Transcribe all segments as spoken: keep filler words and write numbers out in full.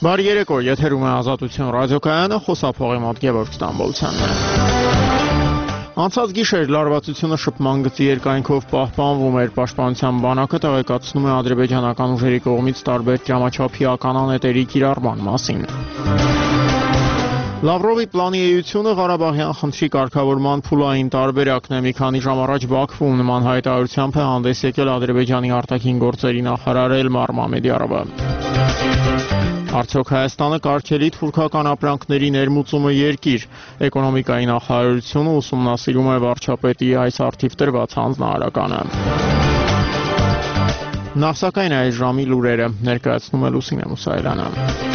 Բարի երեկո, եթերում է Ազատություն ռադիոկայանը, խոսափողի մոտ Գևորգ Ստամբոլցյանն է։ Անցած գիշեր լարվածությունը շփման գծի երկայնքով պահպանվում էր, պաշտպանության բանակը տեղեկացնում է ադրբեջանական ուժերի կողմից տարբեր դրամաչափի ականանետերի կիրառման մասին։ Լավրովի պլանի էությունը Ղարաբաղյան խնդրի կարգավորման փուլային տարբերակն է։ Մի քանի ժամ առաջ Բաքվում նման հայտարարությամբ է հանդես եկել Ադրբեջանի արտաքին գործերի նախարար Էլմար Մամեդյարովը։ Արդյոք Հայաստանը կարգելի թուրքական ապրանքների ներմուծումը երկիր։ Էկոնոմիկայի նախարարությունը ուսումնասիրում է վարչապետի այս առթիվ տրված հանձնարարականը։ Նախ սակայն այս ժամի լուրերը ներկայացնում է Լուսինե Մուսայելյանը։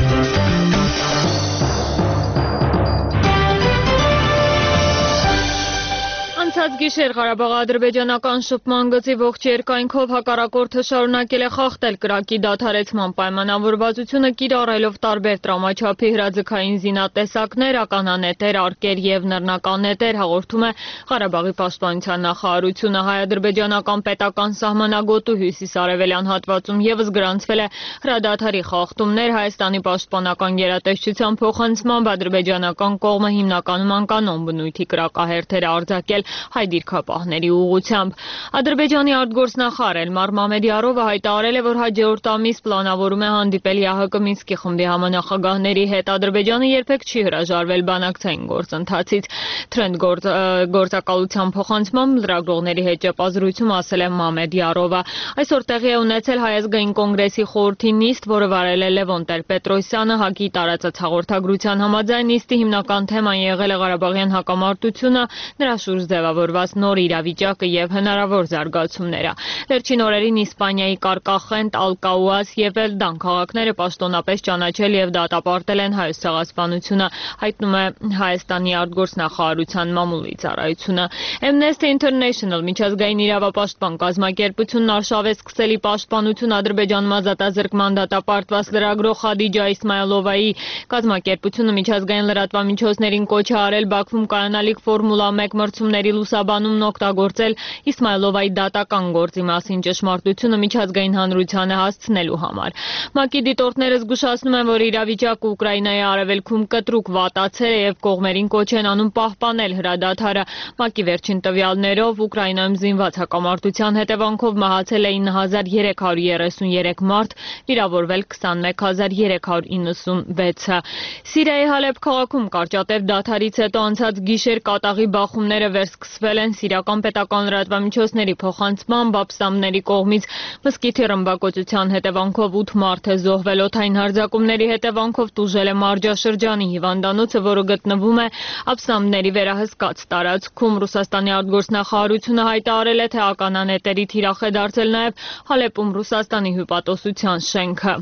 Անցած գիշեր Ղարաբաղ-ադրբեջանական շփման գծի ողջ երկայնքով հակառակորդը շարունակել է խախտել կրակի դադարեցման պայմանավորվածությունը կիրառելով տարբեր տրամաչափի հրաձգային զինատեսակներ, ականանետեր, արկեր եւ նռնական նետեր, հաղորդում է Ղարաբաղի պաշտպանության նախարարությունը։ Հայ-ադրբեջանական պետական սահմանագոտու հյուսիս-արևելյան հատվածում եւս գրանցվել է հրադադարի խախտումներ։ Հայաստանի պաշտպանական գերատեսչության փոխանցմամբ ադրբեջանական կողմը հիմնականում անկանոն բնույթի կրակահերթեր է արձակել հայ դիրքապահների ուղղությամբ։ Ադրբեջանի արտգործնախարար Էլմար Մամեդյարովը հայտարարել է, որ հաջորդ ամիս պլանավորում է հանդիպել ԵԱՀԿ Մինսկի խմբի համանախագահների հետ։ Ադրբեջանը երբեք չի հրաժարվել բանակցային գործընթացից։ Թրենդ գործակալության փոխանցմամբ լրագրողների հետ ճեպազրույցում ասել է Մամեդյարովը։ Այսօր տեղի է ունեցել Հայ ազգային կոնգրեսի խորհրդի նիստ, որը վարել է Լևոն Տեր-Պետրոսյանը։ ՀԱԿ-ի տարածած հաղորդագրության համաձայն նիստի հիմնական թեման եղել է Ղարաբաղյան հակամարտությունը, նրա շուրջ ձևավորված նոր իրավիճակը եւ հնարավոր զարգացումները։ Վերջին օրերին Իսպանիայի Կարկախենտ, Ալկաուաս եւ Էլդան քաղաքները պաշտոնապես ճանաչել եւ դատապարտել են հայոց ցեղասպանությունը, հայտնում է Հայաստանի արտգործնախարարության մամուլի ծառայությունը։ Amnesty International միջազգային իրավապաշտպան կազմակերպությունն արշավ է սկսել ի պաշտպանություն Ադրբեջանում ազատազրկման դատապարտված լրագրող Խադիջա Իսմայլովայի կազմակերպությունը միջազգային լրատվամիջոցներին կոչ է արել Բաքվում կայանալիք Ֆորմուլա մեկ մրցումների լուսաբանումն օգտագործել Իսմայլովայի դատական գործի մասին ճշմարտությունը միջազգային հանրությանը հասցնելու համար։ ՄԱԿ-ի դիտորդները զգուշացնում են, որ իրավիճակը Ուկրաինայի արևելքում կտրուկ վատացել է եւ կողմերին կոչ են անում պահպանել հրադադարը։ ՄԱԿ-ի վերջին տվյալներով Ուկրաինայում զինված հակամարտության հետևանքով մահացել է ինը հազար երեք հարյուր երեսունյերեք մարդ, վիրավորվել քսանմեկ հազար երեք հարյուր իննսունվեցը։ Սիրիայի Հալեբ քաղաքում կարճատև դադարից հետո անցած գիշեր կատաղի բախումները վերսկսվել են սիրիական պետական լրատվամիջոցների փոխանցմամբ ապստամբների կողմից մզկիթի ռմբակոծության հետևանքով ութ մարդ է զոհվել։ Օդային հարձակումների հետևանքով տուժել է Մարջաշրջանի հիվանդանոցը, որը գտնվում է ապստամբների վերահսկած տարածքում։ Ռուսաստանի արտգործնախարարությունը հայտարարել է, թե ականանետերի թիրախ է դարձել նաև Հալեպում Ռուսաստանի հյուպատոսության շենքը։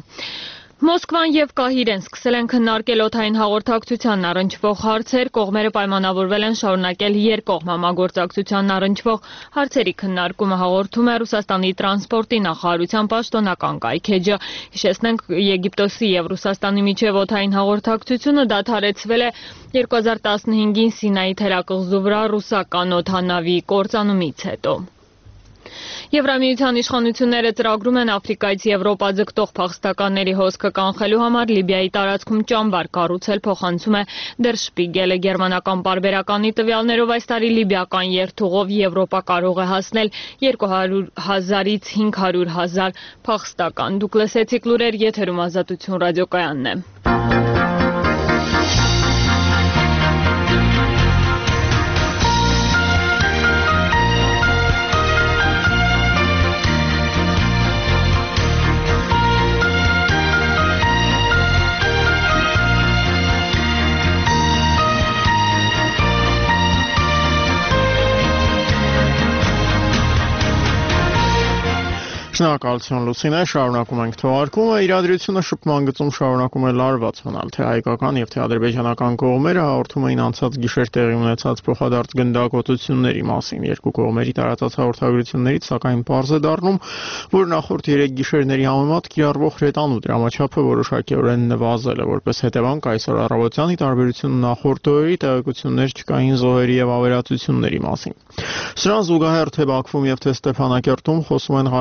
Մոսկվան եւ Կահիրեն սկսել են քննարկել օդային հաղորդակցությանն առնչվող հարցեր, կողմերը պայմանավորվել են շարունակել երկկողմ համագործակցությանն առնչվող հարցերի քննարկումը, հաղորդում է Ռուսաստանի տրանսպորտի նախարարության պաշտոնական կայքէջը։ Հիշեցնենք, Եգիպտոսի եւ Ռուսաստանի միջև օդային հաղորդակցությունը դադարեցվել է երկու հազար տասնհինգին Սինայի թերակղզու վրա ռուսական օդանավի կործանումից հետո։ Եվրամիության իշխանությունները ծրագրում են Աֆրիկայից Եվրոպա ձգտող փախստականների հոսքը կանխելու համար Լիբիայի տարածքում ճամբար կառուցել, փոխանցում է Der Spiegel-ը։ Գերմանական պարբերականի տվյալներով այս տարի լիբիական երթուղով Եվրոպա կարող է հասնել երկու հարյուր հազարից հինգ հարյուր հազար փախստական։ Դուք լսեցիք լուրեր, եթերում Ազատություն ռադիոկայանն է։ Շնորհակալություն Լուսինե, շարունակում ենք թողարկումը։ Իրադրությունը շփման գծում շարունակում է լարված մնալ, թե հայկական եւ թե ադրբեջանական կողմերը հաղորդում էին անցած գիշեր տեղի ունեցած փոխադարձ գնդակոծությունների մասին։ Երկու կողմերի տարածած հաղորդագրություններից սակայն պարզ է դառնում, որ նախորդ երեք գիշերների համեմատ կիրառվող հրետանու դրամաչափը որոշակիորեն նվազել է։ Որպես հետևանք, այսօր առավոտյան ի տարբերություն նախորդ օրերի տեղեկություններ չկային զոհերի եւ ավերածությունների մասին։ Սրան զուգահեռ թե Բաքվում եւ թե Ստեփանակերտում խոսում են Ղարաբաղյան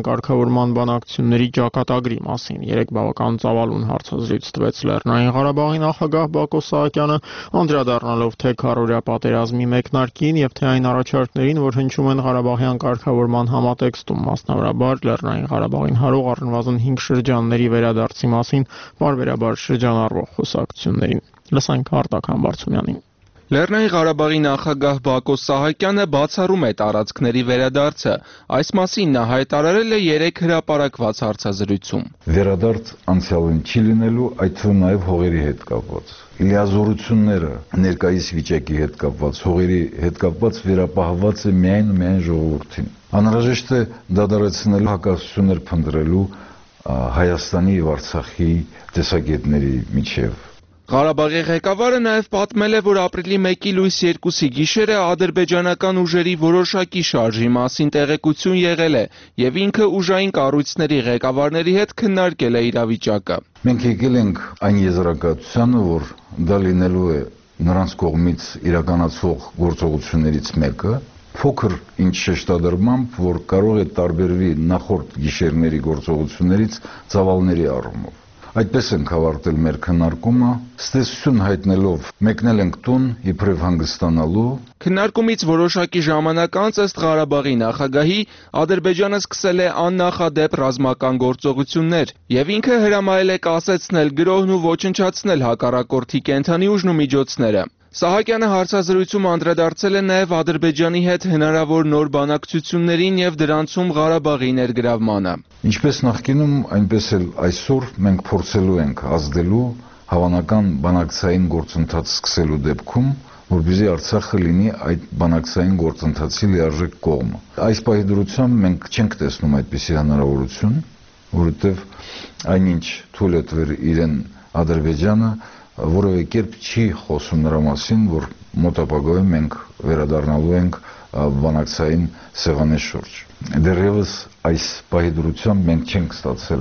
կարգավորման բանակցությունների ճակատագրի մասին։ Երեք բավական ծավալուն հարցազրույց տվեց Լեռնային Ղարաբաղի նախագահ Բակո Սահակյանը, անդրադառնալով թե քառօրյա պատերազմի մեկնարկին եւ թե այն առաջարկներին, որ հնչում են Ղարաբաղյան կարգավորման համատեքստում, մասնավորաբար Լեռնային Ղարաբաղին հարող առնվազն հինգ շրջանների վերադարձի մասին պարբերաբար շրջանառվող խոսակցություններին։ Լսենք Արտակ Համբարձումյանին։ Լեռնային Ղարաբաղի նախագահ Բակո Սահակյանը բացառում է տարածքների վերադարձը։ Այս մասին նա հայտարարել է երեք հրապարակված հարցազրույցում։ Վերադարձ անցյալին չի լինելու, այդ թվում նաև հողերի հետ կապված։ Լիազորությունները ներկայիս վիճակի հետ կապված, հողերի հետ կապված վերապահված է միայն ու միայն ժողովրդին։ Անհրաժեշտ է դադարեցնել հակասություններ փնտրելու Հայաստանի եւ Արցախի տեսակետների միջև։ Ղարաբաղի ղեկավարը նաև պատմել է, որ ապրիլի մեկի լույս երկուսի գիշերը ադրբեջանական ուժերի որոշակի շարժի մասին տեղեկություն եղել է եւ ինքը ուժային կառույցների ղեկավարների հետ քննարկել է իրավիճակը։ Մենք եկել ենք այն եզրակացությանը, որ դա լինելու է նրանց կողմից իրականացվող գործողություններից մեկը, փոքր ինչ շեշտադրմամբ, որ կարող է տարբերվի նախորդ գիշերների գործողություններից ծավալների առումով։ Այդպես ենք ավարտել մեր քննարկումը, ստեսություն հայտնելով մեկնել ենք տուն իբրև հանգստանալու։ Քննարկումից որոշակի ժամանակ անց ըստ Ղարաբաղի նախագահի Ադրբեջանը սկսել է աննախադեպ ռազմական գործողություններ եւ ինքը հրամայել է կասեցնել գրոհն ու ոչնչացնել հակառակորդի կենդանի ուժն ու միջոցները։ Սահակյանը հարցազրույցում անդրադարձել է նաև Ադրբեջանի հետ հնարավոր նոր բանակցություններին եւ դրանցում Ղարաբաղի ներգրավմանը։ Ինչպես նախկինում, այնպես էլ այսօր մենք փորձելու ենք ազդելու հավանական բանակցային գործընթաց սկսելու դեպքում, որպեսզի Արցախը լինի այդ բանակցային գործընթացի լիարժեք կողմը։ Այս պահի դրությամբ մենք չենք տեսնում այդպիսի հնարավորություն, որովհետեւ այնինչ թույլ է տվել իրեն Ադրբեջանը որևէ կերպ չի խոսում նրա մասին, որ մոտ ապագայում մենք վերադառնալու ենք բանակցային սեղանի շուրջ։ Դեռևս այս պահի դրությամբ մենք չենք ստացել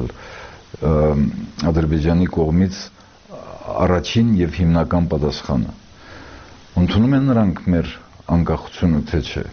Ադրբեջանի կողմից առաջին եւ հիմնական պատասխանը։ Ընդունում են նրանք մեր անկախությունը, թե չէ։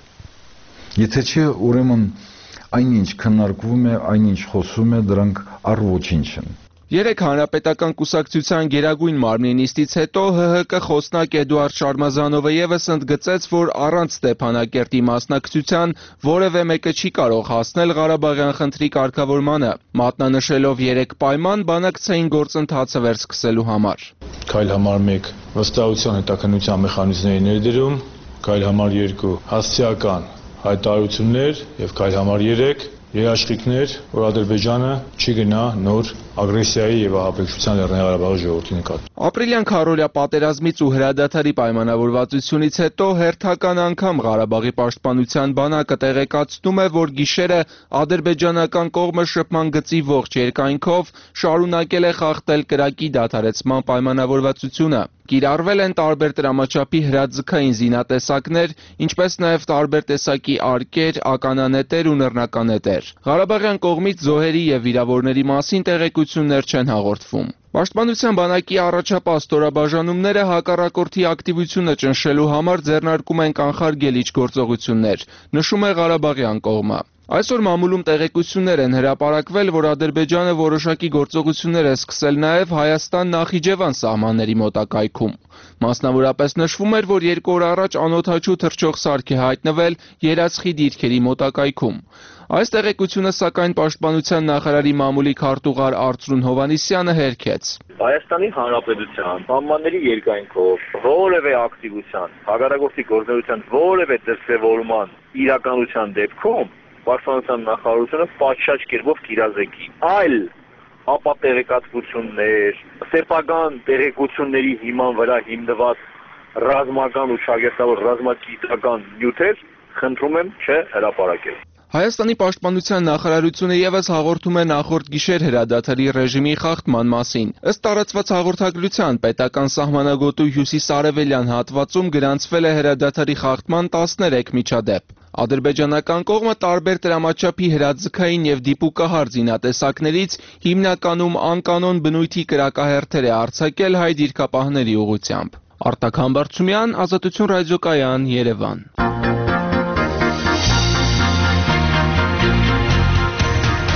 Եթե չէ, ուրեմն այնինչ քննարկվում է, այնինչ խոսում է, դրանք առ ոչինչ են։ Երեք հանրապետական կուսակցության գերագույն մարմնի նիստից հետո ՀՀԿ խոսնակ Էդուարդ Շարմազանովը եւս ընդգծեց, որ առանց Ստեփանակերտի մասնակցության որևէ մեկը չի կարող հասնել Ղարաբաղյան խնդրի կարգավորմանը, մատնանշելով երեք պայման բանակցային գործընթացը վերսկսելու համար։ Քայլ համար մեկ վստահության հետաքննության մեխանիզմների ներդրում, քայլ համար երկու հասցեական հայտարարություններ եւ քայլ համար երեք երաշխիքներ, որ Ադրբեջանը չի գնա նոր ագրեսիայի եւ ահաբեկչության Լեռնային Ղարաբաղի ժողովրդի նկատմամբ։ Ապրիլյան քառօրյա պատերազմից ու հրադադարի պայմանավորվածությունից հետո հերթական անգամ Ղարաբաղի պաշտպանության բանակը տեղեկացնում է, որ գիշերը ադրբեջանական կողմը շփման գծի ողջ երկայնքով շարունակել է խախտել կրակի դադարեցման պայմանավորվածությունը։ Կիրառվել են տարբեր տրամաչափի հրաձգային զինատեսակներ, ինչպես նաև տարբեր տեսակի արկեր, ականանետեր ու նռնականետեր։ Ղարաբաղյան կողմից զոհերի եւ վիրավորների մասին տեղեկություններ չեն հաղորդվում։ Պաշտպանության բանակի առաջապահ ստորաբաժանումները հակառակորդի ակտիվությունը ճնշելու համար ձեռնարկում են կանխարգելիչ գործողություններ, նշում է Ղարաբաղյան կողմը։ Այսօր մամուլում տեղեկություններ են հրապարակվել, որ Ադրբեջանը որոշակի գործողություններ է սկսել նաև Հայաստան-Նախիջևան սահմանների մոտակայքում։ Մասնավորապես նշվում էր, որ երկու օր առաջ անօդաչու թռչող սարք է հայտնվել Երացխի դիրքերի մոտակայքում։ Այս տեղեկությունը սակայն Պաշտպանության նախարարի մամուլի քարտուղար Արծրուն Հովհաննիսյանը հերքեց։ Հայաստանի Հանրապետության սահմանների երկայնքով որևէ ակտիվության, հակառակորդի գործունեության որևէ դրսևորման իրականության դեպքում Պաշտպանության նախարարությունը պատշաճ կերպով կիրազեկի։ Այլ ապա տեղեկատվություններ, սեփական տեղեկությունների հիման վրա հիմնված ռազմական ու շագերտավոր ռազմագիտական նյութեր խնդրում եմ չհրապարակել։ Հայաստանի պաշտպանության նախարարությունը եւս հաղորդում է նախորդ գիշեր հրադադարի ռեժիմի խախտման մասին։ Ըստ տարածված հաղորդագրության, պետական սահմանագոտու հյուսիսարևելյան հատվածում գրանցվել է հրադադարի խախտման տասներեք միջադեպ։ Ադրբեջանական կողմը տարբեր տրամաչափի հրաձգային եւ դիպուկահար զինատեսակներից հիմնականում անկանոն բնույթի կրակահերթեր է արձակել հայ դիրքապահների ուղղությամբ։ Արտակ Համբարձումյան, Ազատություն ռադիոկայան, Երևան։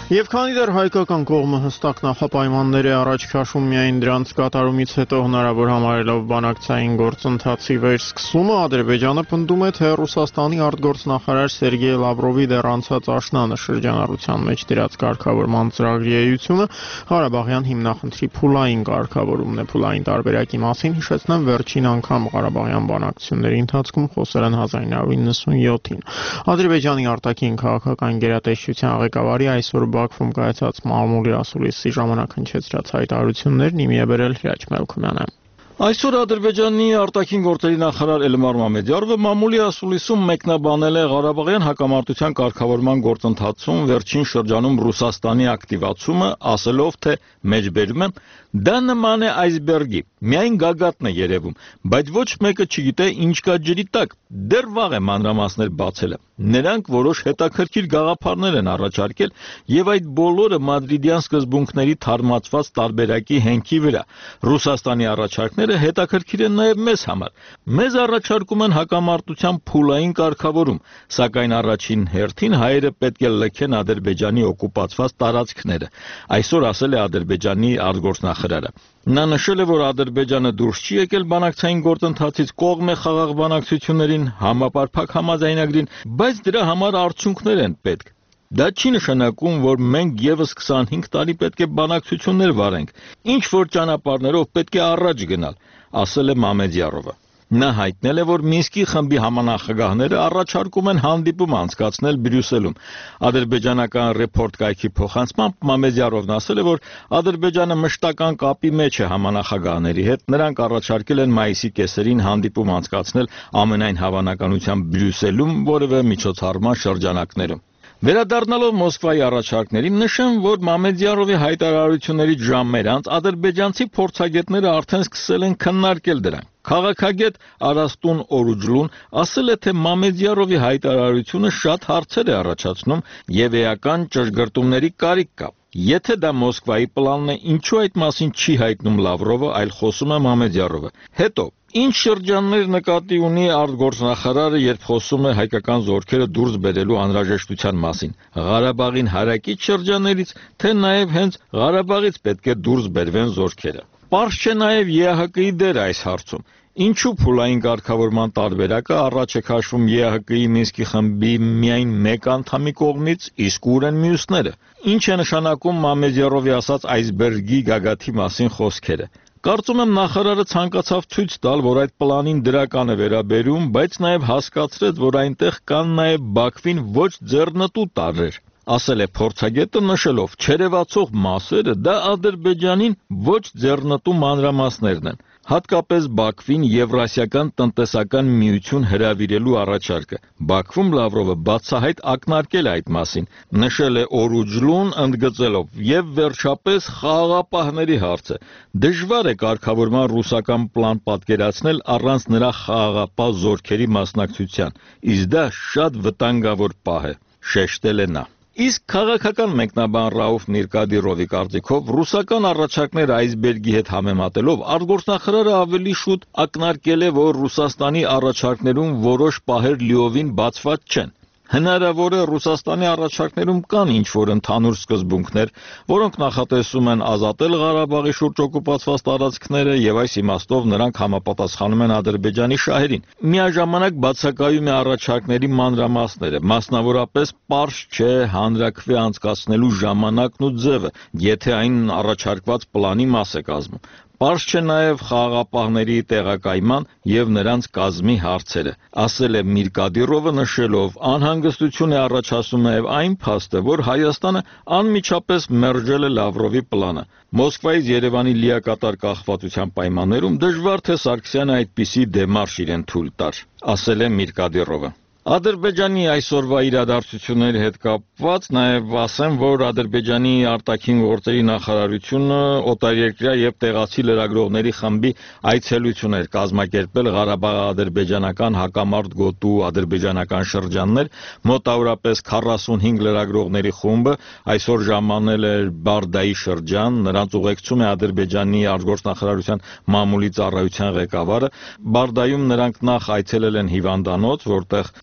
Եվ քանի դեռ հայկական կողմը հստակ նախապայմաններ է առաջ քաշում միայն դրանց կատարումից հետո հնարավոր համարելով բանակցային գործընթացի վերսկսումը, Ադրբեջանը պնդում է, թե Ռուսաստանի արտգործնախարար Սերգեյ Լավրովի դեռ անցած աշնանը շրջանառության մեջ դրած կարգավորման ծրագրի էությունը Ղարաբաղյան հիմնախնդրի փուլային կարգավորումն է։ Փուլային տարբերակի մասին հիշեցնեմ, վերջին անգամ Ղարաբաղյան բանակցությունների ընթացքում խոսել են հազար ինը հարյուր նվաթ յոթին։ Ադրբեջանի արտաքին քաղաքական գերատեսչության ղեկավարի այսօր Բաքվում կայացած մամուլի ասուլիսի ժամանակ հնչեցրած հայտարարություններն իմի է բերել Հրաչ Մելքումյանը։ Այսօր Ադրբեջանի արտաքին գործերի նախարար Էլմար Մամեդյարովը մամուլի ասուլիսում մեկնաբանել է Ղարաբաղյան հակամարտության կարգավորման գործընթացում վերջին շրջանում Ռուսաստանի ակտիվացումը, ասելով, թե մեջբերում եմ, դա նման է այսբերգի, միայն գագաթն է երևում, բայց ոչ մեկը չգիտե ինչ կա ջրի տակ, դեռ վաղ է մանրամասներ բացելը։ Նրանք որոշ հետաքրքիր գաղափարներ են առաջարկել եւ այդ բոլորը մադրիդյան սկզբունքների թարմացված տարբերակի հենքի վրա։ Ռուսաստանի առաջարկները հետաքրքիր են նաեւ մեզ համար։ Մեզ առաջարկում են հակամարտության փուլային կարգավորում, սակայն առաջին հերթին հայերը պետք է լքեն Ադրբեջանի օկուպացված տարածքները։ Այսօր ասել է Ադրբեջանի արտգործնախարարը։ Նա նշել է, որ Ադրբեջանը դուրս չի եկել բանակցային գործընթացից, կողմ է խաղաղ բանակցություններին, համապարփակ համաձայնագրին, բայց դրա համար արդյունքներ են պետք։ Դա չի նշանակում, որ մենք եւս քսանհինգ տարի պետք է բանակցություններ վարենք, ինչ որ ճանապարհներով պետք է առաջ գնալ, ասել է Մամեդյարովը։ Նա հայտնել է, որ Մինսկի խմբի համանախագահները առաջարկում են հանդիպում անցկացնել Բրյուսելում։ Ադրբեջանական Report կայքի փոխանցմամբ Մամեդյարովն ասել է, որ Ադրբեջանը մշտական կապի մեջ է համանախագահների հետ, նրանք առաջարկել են մայիսի կեսերին հանդիպում անցկացնել ամենայն հավանականությամբ Բրյուսելում, որևէ միջոցառման շրջանակներում։ Վերադառնալով Մոսկվայի առաջարկներին, նշեմ, որ Մամեդյարովի հայտարարություններից ժամեր անց ադրբեջանցի փորձագետները արդեն սկսել են քննարկել դրանք։ Քաղաքագետ Արաստուն Օրուջլուն ասել է, թե Մամեդյարովի հայտարարությունը շատ հարցեր է առաջացնում եւ էական ճշգրտումների կարիք կա։ Եթե դա Մոսկվայի պլանն է, ինչու այդ մասին չի հայտնում Լավրովը, այլ խոսում է Մամեդյարովը։ Հետո ինչ շրջաններ նկատի ունի արտգործնախարարը, երբ խոսում է հայկական զորքերը դուրս բերելու անհրաժեշտության մասին։ Ղարաբաղին հարակից շրջաններից, թե նաև հենց Ղարաբաղից պետք է դուրս բերվեն զորքերը։ Պարզ չէ նաև Է Հ Կ-ի դերը այս հարցում։ Ինչու փուլային կարգավորման տարբերակը առաջ է քաշվում Է Հ Կ-ի Մինսկի խմբի միայն մեկ անդամի կողմից, իսկ ուր են մյուսները։ Ինչ է նշանակում Մամեդյարովի ասած այսբերգի գագաթի մասին խոսքերը։ Կարծում եմ նախարարը ցանկացավ ցույց տալ, որ այդ պլանին դրական է վերաբերում, բայց նաև հասկացրեց, որ այնտեղ կան նաև Բաքվին ոչ ձեռնտու տարրեր։ Ասել է փորձագետը, նշելով, չերևացող մասերը դա Ադրբեջանին ոչ ձեռնտու մանրամասներն են, հատկապես Բաքվին Եվրասիական տնտեսական միություն հրավիրելու առաջարկը։ Բաքվում Լավրովը բացահայտ ակնարկել է այդ մասին, նշել է Օրուջլուն, ընդգծելով, եւ վերջապես խաղաղապահների հարցը։ Դժվար է կարգավորման ռուսական պլան պատկերացնել առանց նրա խաղաղապահ զորքերի մասնակցության, իսկ դա շատ վտանգավոր պահ է, շեշտել է նա։ Իսկ քաղաքական մեկնաբան Ռաուֆ Միրկադիրովի կարծիքով ռուսական առաջարկները այսբերգի հետ համեմատելով արտգործնախարարը ավելի շուտ ակնարկել է, որ Ռուսաստանի առաջարկներում որոշ պահեր լիովին բացված չեն։ Հնարավոր է Ռուսաստանի առաջարկներում կան ինչ-որ ընդհանուր սկզբունքներ, որոնք նախատեսում են ազատել Ղարաբաղի շուրջ օկուպացված տարածքները եւ այս իմաստով նրանք համապատասխանում են Ադրբեջանի շահերին։ Միաժամանակ բացակայում է առաջարկների մանրամասները, մասնավորապես պարզ չէ հանրաքվե անցկացնելու ժամանակն ու ձևը, եթե այն առաջարկված պլանի մաս է կազմում։ Պարզ չէ նաև խաղաղապահների տեղակայման եւ նրանց կազմի հարցերը, ասել է Միրկադիրովը, նշելով, անհանգստություն է առաջացնում նաև այն փաստը, որ Հայաստանը անմիջապես մերժել է Լավրովի պլանը։ Մոսկվայից Երևանի լիակատար կախվածության պայմաններում դժվար թե Սարգսյանը այդպիսի դեմարշ իրեն թույլ տար, ասել է Միրկադիրովը։ Ադրբեջանի այսօրվա իրադարձությունների հետ կապված նաև ասեմ, որ Ադրբեջանի արտաքին գործերի նախարարությունը օտարերկրյա եւ տեղացի լրագրողների խմբի այցելություն էր կազմակերպել Ղարաբաղ-ադրբեջանական հակամարտ գոտու ադրբեջանական շրջաններ, մոտավորապես քառասունհինգ լրագրողների խումբը այսօր ժամանել էր Բարդայի շրջան, նրանց ուղեկցում է Ադրբեջանի արտգործնախարարության մամուլի ծառայության ղեկավարը։ Բարդայում նրանք նախ այցելել են հիվանդանոց, որտեղ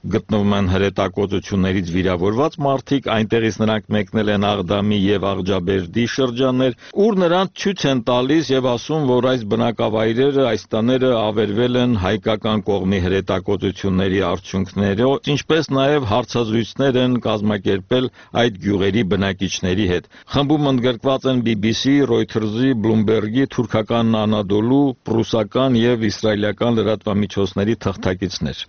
գտնվում են հրետակոծություններից վիրավորված մարդիկ, այնտեղից նրանք մեկնել են Աղդամի եւ Աղջաբերդի շրջաններ, ուր նրանց ցույց են տալիս եւ ասում, որ այս բնակավայրերը, այս տները ավերվել են հայկական կողմի հրետակոծությունների արդյունքներով, ինչպես նաեւ հարցազրույցներ են կազմակերպել այդ գյուղերի բնակիչների հետ։ Խմբում ընդգրկված են բի բի սի, Reuters-ի, Bloomberg-ի, թուրքական Anadolu, ռուսական եւ իսրայելական լրատվամիջոցների թղթակիցներ։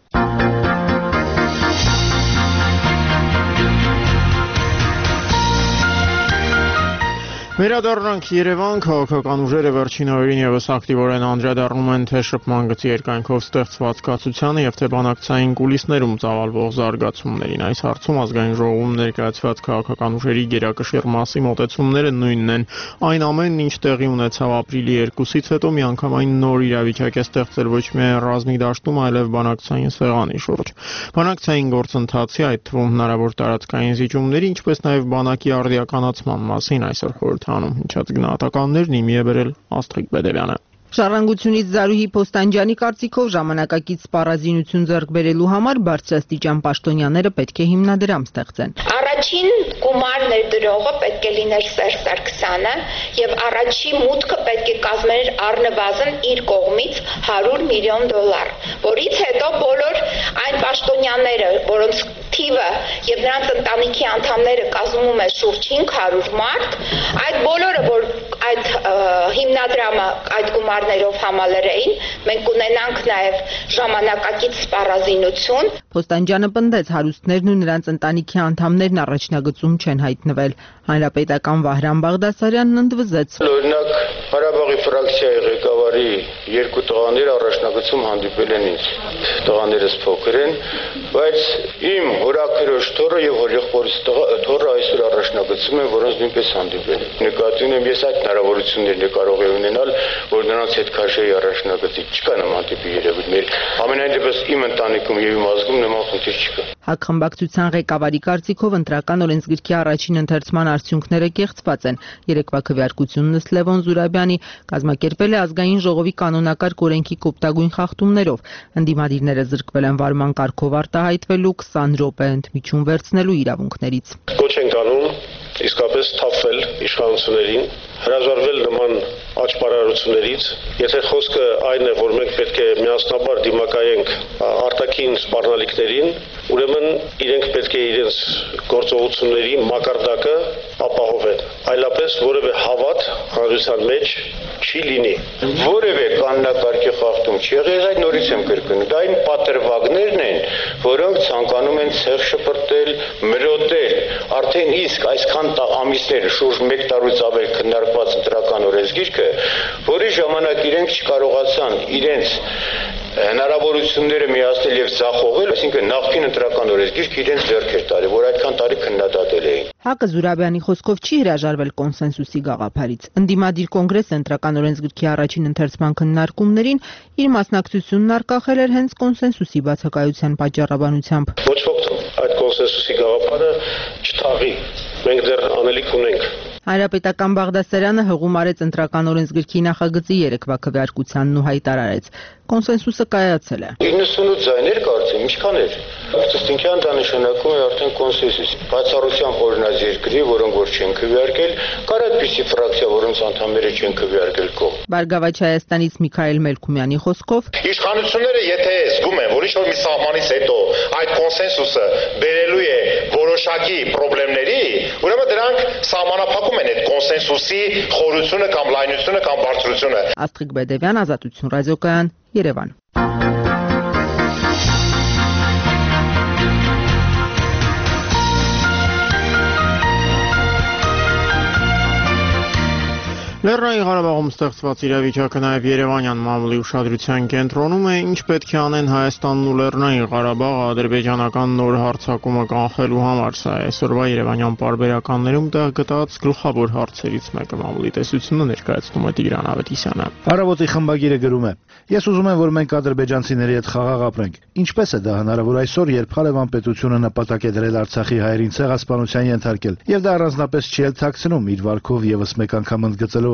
Վերադառնանք Երևան, քաղաքական ուժերը վերջին օրերին եւս ակտիվորեն անդրադառնում են թե շփման գծի երկայնքով ստեղծված կացությանը եւ թե բանակցային կուլիսներում ծավալվող զարգացումներին։ Այս հարցում ազգային ժողովում ներկայացված քաղաքական ուժերի գերակշիռ մասի մոտեցումները նույնն են։ Այն ամենն, ինչ տեղի ունեցավ ապրիլի երկուսից հետո, միանգամայն նոր իրավիճակ է ստեղծել ոչ միայն ռազմիկ դաշտում, այլև բանակցային սեղանի շուրջ։ Բանակցային գործընթացի, այդ թվում հնարավոր տարածքային զիջումների, ինչպես նաեւ բանակի արդիականացման մասին այսօր խորհրդ անում հնչած գնահատականներն իմի է բերել Աստղիկ Բեդևյանը։ Ժառանգությունից Զարուհի Փոստանջյանի կարծիքով ժամանակակից սպառազինություն ձեռք բերելու համար բարձրաստիճան պաշտոնյաները պետք է հիմնադրամ ստեղծեն։ Առաջին գումար ներդրողը պետք է լիներ Սերժ Սարգսյանը եւ առաջի մուտքը պետք է կազմեր առնվազն իր կողմից հարյուր միլիոն դոլար, որից հետո բոլոր այն պաշտոնյաները, որոնց թիվը եւ նրանց ընտանիքի անդամները կազմում է շուրջ հինգ հարյուր մարդ, այդ բոլորը, որ այդ հիմնադրամը այդ գումարներով համալրեին, մենք կունենանք նաև ժամանակակից սպառազինություն։ Փոստանջյանը պնդեց, հարուստներն ու նրանց ընտանիքի անդամներն առաջնագծում չեն հայտնվել։ Հանրապետական Վահրամ Բաղդասարյանն ընդվզեց։ Օրինակ Ղարաբաղի ֆրակցիայի ղեկավարի երկու տղաները առաջնագծում հանդիպել են ինձ։ Տղաներս փոքր են, բայց իմ հորաքրոջ թոռը եւ հորեղբորից թոռը այսօր առաջնագծում են, որոնց նույնպես հանդիպել են։ Նկատի ունեմ, ես այդ հնարավորություններն է կարող եմ ունենալ, որ նրանց հետ քաշեի առաջնագծի չկա նման տիպի երևույթներ։ Ամենայն դեպս իմ ընտանիքում եւ իմ ազգում նման խնդիր չկա։ Հակխմբակցության ղեկավարի կարծիքով ընտրական օրենսգրքի առաջին ընթերցման արդյունքները կեղծված են։ Երեկվա քվեարկությունն Լևոն Զուրաբյանի կազմակերպել է ազգային ժողովի կանոնակարգ օրենքի կոպտագույն խախտումներով։ Ընդդիմադիրները զրկվել են վարման կարգով արտահայտվելու քսան րոպե ընդմիջում վերցնելու իրավունքներից։ Կոչ ենք անում իսկապես թափվել իշխանություններին, հրաժարվել նման աճպարարություններից, եթե խոսքը այն է, որ մենք պետք է միասնաբար դիմակայենք արտաքին սպառնալիքներին, ուրեմն իրենք պետք է իրենց գործողությունների մակարդակը ապահովեն, այլապես որևէ հավատ հանրության մեջ չի լինի։ Որևէ կանոնակարգի խախտում չի եղել, այդ նորից եմ կրկնում, դա այն պատրվակներն են, որոնք ցանկանում են ցեղ շպրտել, մրոտել, արդեն իսկ այսքան ամիսներ շուրջ մեկ տարուց ավել քննարկված ընտրական օրենսգիրքը, որի ժամանակ իրենք չկարողացան իրենց հնարավորությունները միացնել եւ ձախողել, այսինքն նախկին ընտրական օրենսգիրքը իրենց ձեռք էր տալի, որ այդքան տարի քննադատել էին։ Հակը Զուրաբյանի խոսքով չի հրաժարվել կոնսենսուսի գաղափարից։ Ընդդիմադիր կոնգրեսը ընտրական օրենսգրքի առաջին ընթերցման քննարկումներին իր մասնակցությունն արկախել էր հենց կոնսենսուսի բացակայության պատճառաբանությամբ։ Ոչ ոք այդ կոնսենսուսի գաղափարը չթաղի։ Մենք դեռ անելիք ունենք։ Հանրապետական Բաղդասարյանը հղում արեց ընտրական օրենսգրքի նախագծի երեկվա քվեարկությանն ու հայտարարեց. կոնսենսուսը կայացել է։ իննսունութ ձայներ կարծեմ, ինչքան էր։ Ստինքյան դա նշանակում է արդեն կոնսենսուս։ Բացառությամբ օրինակ երկրի, որոնք որ չեն քվեարկել, կար այդպիսի ֆրակցիա, որոնց անդամները չեն քվեարկել կողմ։ Բարգավաճ Հայաստանից Միքայել Մելքումյանի խոսքով իշխանությունները եթե զգում են, որ ինչ-որ մի սահմանից հետո այդ կոնսենսուսը բերելու է որոշակի խնդիրների, ուրեմն դրանք սահմանափակում են այդ կոնսենսուսի խորությունը կամ լայնությունը կամ բարձրությունը։ Աստղիկ Բեդևյան, Ազատություն ռադիոկայան, Երևան։ Լեռնային Ղարաբաղում ստեղծված իրավիճակը նաև Երևանյան մամուլի ուշադրության կենտրոնում է, ինչ պետք է անեն Հայաստանն ու Լեռնային Ղարաբաղը ադրբեջանական նոր հարձակումը կանխելու համար։ Սա այսօրվա երևանյան պարբերականներում տեղ գտած գլխավոր հարցերից մեկը մամուլի տեսությունը ներկայացնում է Տիգրան Ավետիսյանը։ Առավոտի խմբագիրը գրում է. Ես ուզում եմ, որ մենք ադրբեջանցիների հետ խաղաղ ապրենք։ Ինչպես է դա հնարավոր այսօր, երբ Խարևան պետությունը նպատակ է դրել Արցախի հայերին ցեղասպանության ենթարկել, եւ դա առանձնապես չի էլ թաքցնում իր վարկով եւս մեկ անգամ ընդգծելով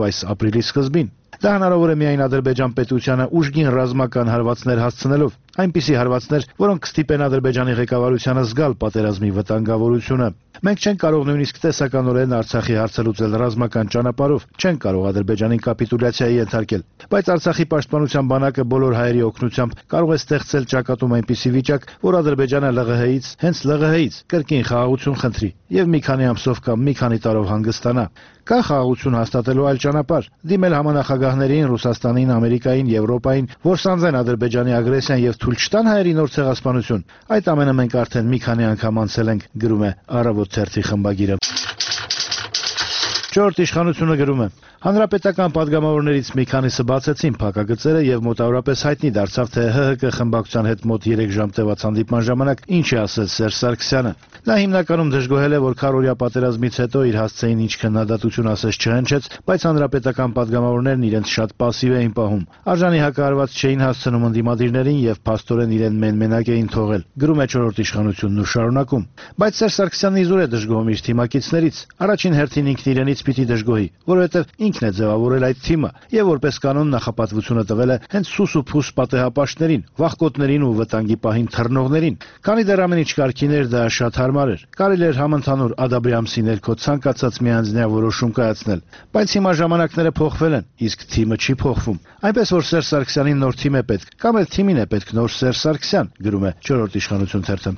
եւ այս ապրիլի սկզբին։ Դա հնարավոր է միայն Ադրբեջան պետությանը ուժգին ռազմական հարվածներ հասցնելով, այնպիսի հարվածներ, որոնք կստիպեն Ադրբեջանի ղեկավարությանը զգալ պատերազմի վտանգավորությունը։ Մենք չենք կարող նույնիսկ տեսականորեն Արցախի հարցը լուծել ռազմական ճանապարհով, չենք կարող Ադրբեջանին կապիտուլյացիայի ենթարկել, բայց Արցախի պաշտպանության բանակը բոլոր հայերի օգնությամբ կարող է ստեղծել ճակատում այնպիսի վիճակ, որ Ադրբեջանը ԼՂՀ-ից, հենց ԼՂՀ-ից կրկին խաղաղություն խնդրի եւ մի քանի ամսով կամ մի քանի տարով հանգստանա։ Կա խաղաղություն հաստատելու այլ ճանապարհ՝ դիմել համանախագահներին, Ռուսաստանին, Ամերիկային, Եվրոպային, որ սանձեն Ադրբեջանի ագրեսիան եւ թույլ չտան հայերի նոր ցեղասպանություն։ Այդ ամենը մենք արդեն մի քանի անգամ անցել ենք, գրում է Առավոտ թերթի խմբագիրը։ Չորրորդ իշխանությունը գրում է. Հանրապետական падգամավորներից մի քանիսը բացեցին փակագծերը եւ մոտավորապես հայտնի դարձավ, թե ՀՀԿ խմբակցության հետ մոտ երեք ժամ տևած հանդիպման ժամանակ ինչ է ասել Սերժ Սարգսյանը։ Նա հիմնականում դժգոհել է, որ քառօրյա պատերազմից հետո իր հասցեին ինչ քննադատություն ասես չհնչեց, բայց հանրապետական падգամավորներն իրենց շատ պասիվ էին պահում։ Արժանի հակահարված չէին հասցնում ընդդիմադիրներին եւ փաստորեն իրեն մեն-մենակ էին թողել։ Գրում է չորրորդ իշխանությունն ու շարունակում։ Բայց Սերժ Սարգսյանն իզուր է դժգոհում իր թիմակիցներից։ Առաջին հերթին ինքն իրենից պիտի դժգոհի, որովհետեւ ինքն է ձևավորել այդ թիմը եւ որպես կանոն նախապատվությունը տվել է հենց սուս ու փուս պատեհապաշտներին, վախկոտներին ու վտանգի պահին թռնողներին։ Քանի դեռ ամեն ինչ կարգիներ, դա շատ հարմար էր։ Կարելի էր համընդհանուր ադաբրիամսի ներքո ցանկացած միանձնյա որոշում կայացնել, բայց հիմա ժամանակները փոխվել են, իսկ թիմը չի փոխվում։ Այնպես որ Սերժ Սարգսյանին նոր թիմ է պետք, կամ էլ թիմին է պետք նոր Սերժ Սարգսյան, գրում է չորրորդ իշխանություն թերթը։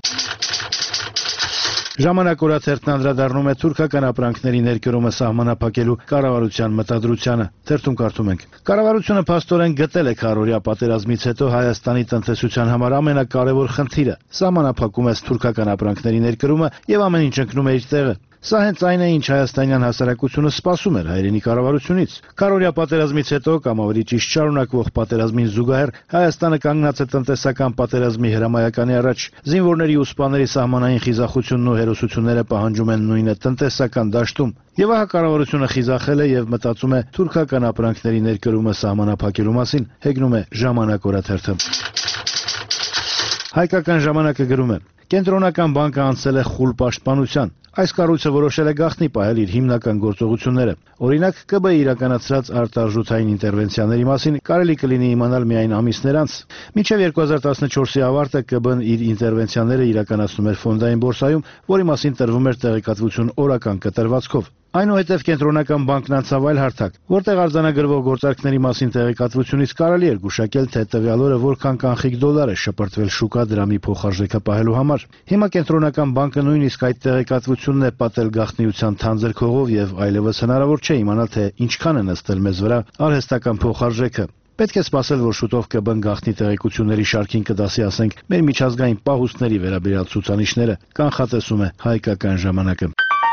Ժամանակ օրաթերթն անդրադառնում է թուրքական ապրանքների ներկրումը սահմանափակելու կառավարության մտադրությանը։ Թերթում կարդում ենք. Կառավարությունը փաստորեն գտել է քառօրյա պատերազմից հետո Հայաստանի տնտեսության համար ամենակարևոր խնդիրը՝ սահմանափակում է թուրքական ապրանքների ներկրումը եւ ամեն ինչ ընկնում է իր տեղը։ Սա հենց այն է, ինչ հայաստանյան հասարակությունը սպասում էր հայրենի կառավարությունից։ Քառօրյա պատերազմից հետո կամ ավելի ճիշտ շարունակվող պատերազմին զուգահեռ Հայաստանը կանգնած է տնտեսական պատերազմի հրամայականի առաջ։ Զինվորների ու սպաների սահմանային խիզախությունն ու հերոսությունները պահանջում են նույնը տնտեսական դաշտում։ Եվ ահա կառավարությունը խիզախել է եւ մտածում է թուրքական ապրանքների ներկրումը սահմանափակելու մասին, հեգնում է Ժամանակ օրաթերթը։ Հայկական ժամանակը գրում է. Կենտրոնական բանկը անցել է խուլ պաշտպանության։ Այս կառույցը որոշել է գաղտնի պահել իր հիմնական գործողությունները։ Օրինակ, ԿԲ-ի իրականացրած արտարժութային ինտերվենցիաների մասին կարելի կլինի իմանալ միայն ամիսներ անց։ Մինչև երկու հազար տասնչորսի ավարտը ԿԲ-ն իր ինտերվենցիաները իրականացնում էր ֆոնդային բորսայում, որի մասին տրվում էր տեղեկատվություն օրական կտրվածքով։ Այնուհետև կենտրոնական բանկն անցավ այլ հարթակ, որտեղ արձանագրվող գործարքների մասին տեղեկատվությունից կարելի էր գուշակել, թե տվյալ օրը որքան կանխիկ դոլար է շպրտվել շուկա դրամի փոխարժեքը պահելու համար։ Հիմա կենտրոնական բանկը նույնիսկ այդ տեղեկատվությունն է պատել գաղտնիության թանձր քողով եւ այլևս հնարավոր չէ իմանալ, թե ինչքան է նստել մեզ վրա արհեստական փոխարժեքը։ Պետք է սպասել, որ շուտով ԿԲ-ն գաղտնի տեղեկությունների շարքին կդասի, ասենք, մեր միջազգային պահուստների վերաբերյալ ցուցանիշները, կանխատեսում է Հայկական ժամանակը։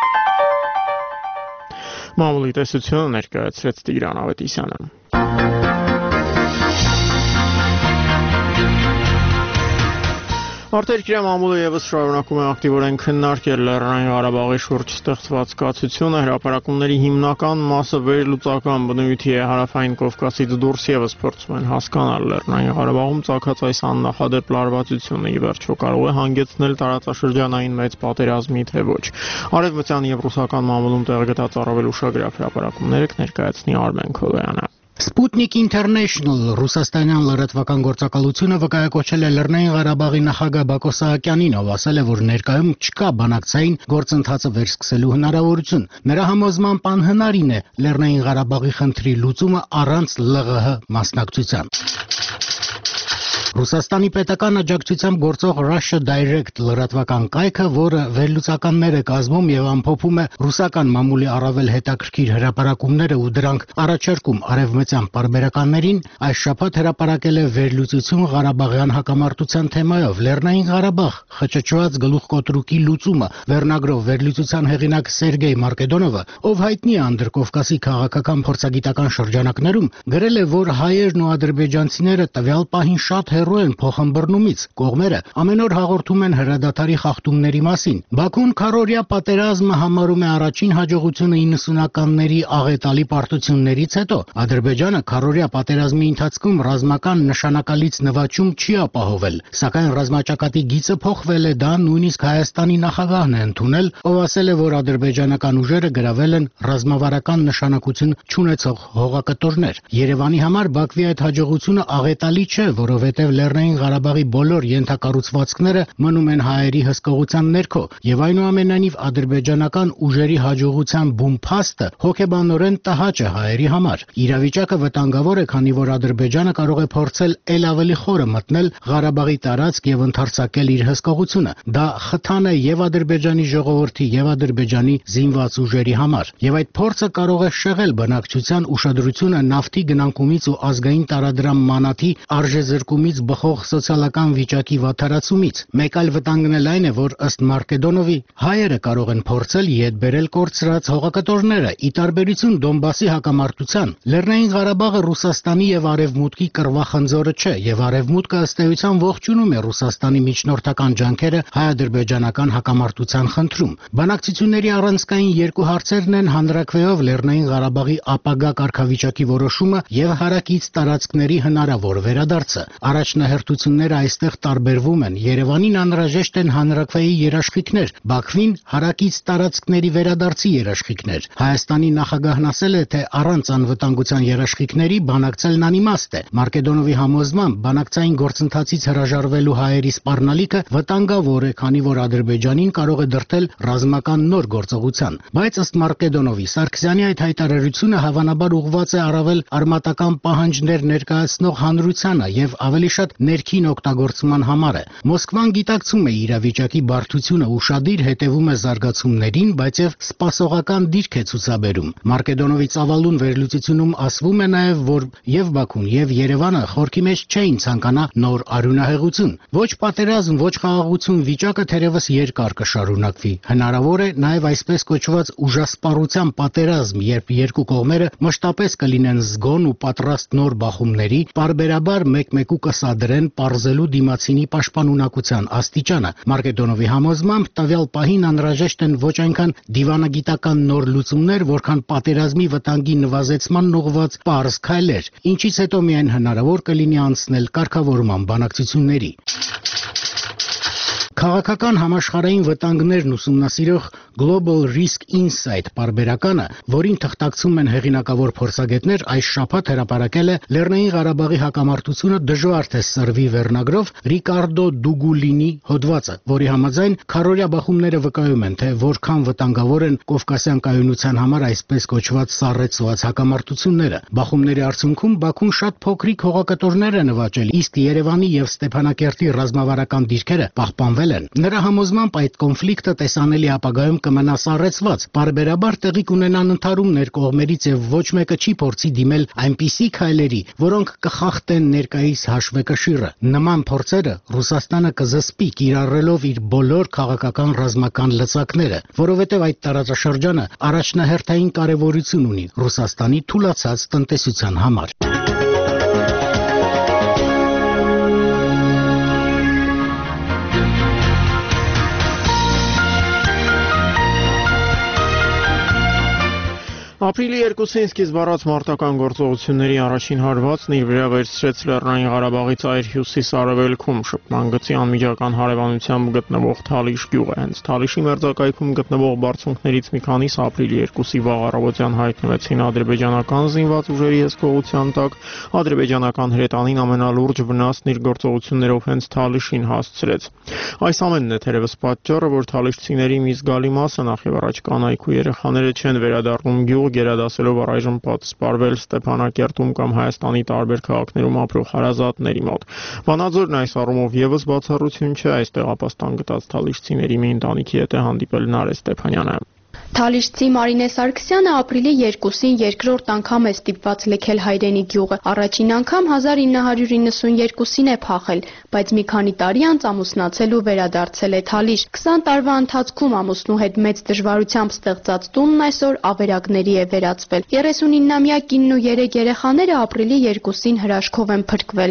Մամուլի տեսությունը ներկայացրեց Տիգրան Ավետիսյանը։ Արտերկրյա մամուլը եւս շարունակում է ակտիվորեն քննարկել Լեռնային Ղարաբաղի շուրջ ստեղծված կացությունը, հրապարակումների հիմնական մասը վերլուծական բնույթի է, Հարավային Կովկասից դուրս եւս փորձում են հասկանալ Լեռնային Ղարաբաղում ծագած այս աննախադեպ լարվածությունը, ի վերջո կարող է հանգեցնել տարածաշրջանային մեծ պատերազմի, թե ոչ։ Արևմտյան եւ ռուսական մամուլում տեղ գտած առավել ուշագրավ հրապարակումները կներկայացնի Արմեն Քովեյանը։ Sputnik International ռուսաստանյան լրատվական գործակալությունը վկայակոչել է Լեռնային Ղարաբաղի նախագահ Բակո Սահակյանին, ով ասել է, որ ներկայում չկա բանակցային գործընթացը վերսկսելու հնարավորություն։ Նրա համոզմամբ անհնարին է Լեռնային Ղարաբաղի խնդրի լուծումը առանց ԼՂՀ մասնակցության։ Ռուսաստանի պետական աջակցությամբ գործող Russia Direct լրատվական կայքը, որը վերլուծականներ է կազմում եւ ամփոփում է ռուսական մամուլի առավել հետաքրքիր հրապարակումները ու դրանք առաջարկում արևմտյան պարբերականներին, այս շաբաթ հրապարակել է վերլուծություն Ղարաբաղյան հակամարտության թեմայով Լեռնային Ղարաբաղ խճճված գլուխկոտրուկի լուծումը, վերնագրով վերլուծության հեղինակ Սերգեյ Մարկեդոնովը, ով հայտնի է Անդրկովկասի քաղաքական փորձագիտական շրջանակներում, գրել է, որ հայերն ու ադրբեջանցիները տվյալ պահին շատ հեռու են փոխհմբռնումից։ Կողմերը ամեն օր հաղորդում են հրադադարի խախտումների մասին։ Բաքուն քառօրյա պատերազմը համարում է առաջին հաջողությունը իննսունականների աղետալի պարտություններից հետո։ Ադրբեջանը քառօրյա պատերազմի ընթացքում ռազմական նշանակալից նվաճում չի ապահովել, սակայն ռազմաճակատի գիծը փոխվել է, դա նույնիսկ Հայաստանի նախագահն է ընդունել, ով ասել է, որ ադրբեջանական ուժերը գրավել են ռազմավարական նշանակություն չունեցող հողակտորներ։ Երևանի համար Բաքվի այդ հաջողությունը աղետալի չէ, որովհետև Լեռնային Ղարաբաղի բոլոր ենթակառուցվածքները մնում են հայերի հսկողության ներքո, եւ այնուամենայնիվ ադրբեջանական ուժերի հաջողության բում փաստը հոգեբանորեն տհաճ է հայերի համար։ Իրավիճակը վտանգավոր է, քանի որ Ադրբեջանը կարող է փորձել ել ավելի խորը մտնել Ղարաբաղի տարածք եւ ընդարձակել իր հսկողությունը։ Դա խթան է եւ Ադրբեջանի ժողովրդի եւ Ադրբեջանի զինված ուժերի համար, եւ այդ փորձը կարող է շեղել բնակչության ուշադրությունը նավթի գնանկումից ու ազգային տարադրամ մանաթի արժեզրկումից բխող սոցիալական վիճակի վատթարացումից։ Մեկ այլ վտանգն էլ այն է, որ ըստ Մարկեդոնովի հայերը կարող են փորձել յետ բերել կորցրած հողակտորները։ Ի տարբերություն Դոնբասի հակամարտության, Լեռնային Ղարաբաղը Ռուսաստանի եւ Արևմուտքի կռվախնձորը չէ, եւ Արևմուտքը ըստ էության ողջունում է Ռուսաստանի միջնորդական ջանքերը հայ-ադրբեջանական հակամարտության խնդրում։ Բանակցությունների առանցքային երկու հարցերն են հանրաքվեով Լեռնային Ղարաբաղի ապագա կարգավիճակի որոշումը եւ հարակից տարածքների հնարավոր վերադարձը։ Առաջնահերթությունները այստեղ տարբերվում են։ Երևանին անհրաժեշտ են հանրաքվեի երաշխիքներ, Բաքվին հարակից տարածքների վերադարձի երաշխիքներ։ Հայաստանի նախագահն ասել է, թե առանց անվտանգության երաշխիքների բանակցելն անիմաստ է։ Մարկեդոնովի համոզմամբ բանակցային գործընթացից հրաժարվելու հայերի սպառնալիքը վտանգավոր է, քանի որ Ադրբեջանին կարող է դրդել ռազմական նոր գործողության։ Բայց ըստ Մարկեդոնովի, Սարգսյանի այդ հայտարարությունը հավանաբար ուղղված է առավել արմատական պահանջներ ներկայացնող հանրությանը եւ ավելի շատ ներքին օգտագործման համար է։ Մոսկվան գիտակցում է իրավիճակի բարդությունը, ուշադիր հետևում է զարգացումներին, բայց եւ սպասողական դիրք է ցուցաբերում։ Մարկեդոնովի ծավալուն վերլուծությունում ասվում է նաեւ, որ եւ Բաքուն եւ Երևանը խորքի մեջ չէին ցանկանա նոր արյունահեղություն։ Ոչ պատերազմ, ոչ խաղաղություն վիճակը թերևս երկար կշարունակվի։ Հնարավոր է նաեւ այսպես կոչված ուժասպառության պատերազմ, երբ երկու կողմերը մշտապես կլինեն զգոն ու պատրաստ նոր բախումների, պարբերաբար մեկ-մեկու կսադրեն պարզելու դիմացինի պաշտպանունակության աստիճանը։ Մարկեդոնովի համոզմամբ տվյալ պահին անհրաժեշտ են ոչ այնքան դիվանագիտական նոր լուծումներ, որքան պատերազմի վտանգի նվազեցման ուղղված պարզ քայլեր, ինչից հետո միայն հնարավոր կլինի անցնել կարգավորման բանակցությունների։ Քաղաքական համաշխարհային վտանգներն ուսումնասիրող Global Risk Insight պարբերականը, որին թղթակցում են հեղինակավոր փորձագետներ, այս շաբաթ հրապարակել է Լեռնային Ղարաբաղի հակամարտությունը դժվար թե սրվի վերնագրով Ռիկարդո Դուգուլինի հոդվածը, որի համաձայն քառօրյա բախումները վկայում են, թե որքան վտանգավոր են Կովկասյան կայունության համար այսպես կոչված սառեցված հակամարտությունները։ Բախումների արդյունքում Բաքուն շատ փոքրիկ հողակտորներ է նվաճել, իսկ Երևանի եւ Ստեփանակերտի ռազմավարական դիրքերը պահպանվել են։ Նրա համոզմամբ այդ կոնֆլիկտը տեսանելի ապագայում կմնա սառեցված, պարբերաբար տեղի կունենան ընդհարումներ կողմերից եւ ոչ մեկը չի փորձի դիմել այնպիսի քայլերի, որոնք կխախտեն ներկայիս հաշվեկշիռը։ Նման փորձերը Ռուսաստանը կզսպի, կիրառելով իր բոլոր քաղաքական ռազմական լծակները, որովհետեւ այդ տարածաշրջանը առաջնահերթային կարեւորություն ունի Ռուսաստանի թուլացած տնտեսության համար։ Ապրիլի երկուսին սկիզբ առած մարտական գործողությունների առաջին հարվածն իր վրա վերցրեց Լեռնային Ղարաբաղի ծայր հյուսիս-արևելքում շփման գծի անմիջական հարևանությամբ գտնվող Թալիշ գյուղը։ Հենց Թալիշի մերձակայքում գտնվող բարձունքներից մի քանիսը ապրիլի երկուսի վաղ առավոտյան հայտնվեցին ադրբեջանական զինված ուժերի հսկողության տակ։ Ադրբեջանական հրետանին ամենալուրջ վնասն իր գործողություններով հենց Թալիշին հասցրեց։ Այս ամենն է թերևս պատճառը, որ թալիշցիների մի զգալի մասը նախ եւ առաջ կանայք ու երեխաները չեն վերադառնում գյուղ, գերադասելով առայժմ պատսպարվել Ստեփանակերտում կամ Հայաստանի տարբեր քաղաքներում ապրող հարազատների մոտ։ Վանաձորն այս առումով եւս բացառություն չէ, այստեղ ապաստան գտած թալիշցիների մի ընտանիքի հետ է հանդիպել Նարէ Ստեփանյանը։ Թալիշցի Մարինե Սարգսյանը ապրիլի երկուսին երկրորդ անգամ է ստիպված լքել հայրենի գյուղը։ Առաջին անգամ հազար ինը հարյուր իննսունյերկուսին է փախել, բայց մի քանի տարի անց ամուսնացել ու վերադարձել է Թալիշ։ քսան տարվա ընթացքում ամուսնու հետ մեծ դժվարությամբ ստեղծած տունն այսօր ավերակների է վերածվել։ երեսունիննամյա կինն ու երեք երեխաները ապրիլի երկուսին հրաշքով են փրկվել։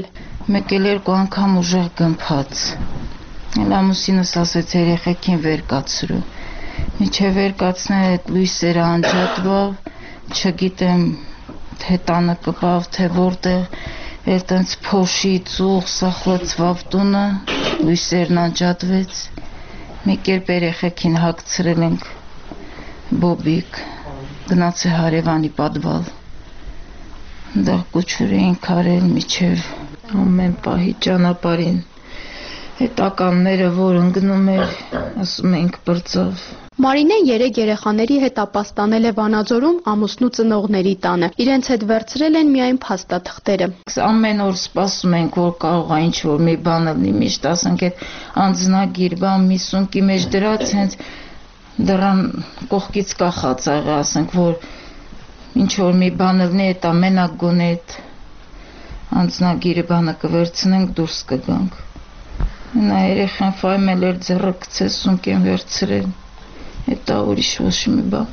մեկ էլ երկու անգամ ուժեղ գմփած։ Էլ ամուսինս ասեց երեխեքին վեր կացրու։ Միջև վեր կացնել այդ լույսերը անջատվավ, չգիտեմ թե տանը կպավ, թե որտեղ, էլ տենց փոշի ծուղ սախլեցվավ տունը, լույսերն անջատվեց։ Մի կերպ երեխեքին հագցրել ենք բոբիկ, գնաց է հարևանի պատվալ։ Դա կուչուր էինք արել միջև ամեն պահի ճանապարհին։ Հետականները, որ ընկնում էր, ասում էինք բրծով։ Մարինեն երեք երեխաների հետ ապաստանել է Վանաձորում ամուսնու ծնողների տանը։ Իրենց հետ վերցրել են միայն փաստաթղթերը։ Ամեն օր սպասում ենք, որ կարող է ինչ-որ մի բան լինի, միշտ ասենք այդ անձնագիր բան մի սունկի մեջ դրած, հենց դրան կողքից կախած աղ, ասենք, որ ինչ-որ մի բան լինի, այդ ամենակ գոնե այդ անձնագիրը բանը կվերցնենք, դուրս կգանք։ Նա երեխան ֆայմել էր ձեռը գցել, սունկեն վերցրել։ Հետա ուրիշ ոչ մի բան։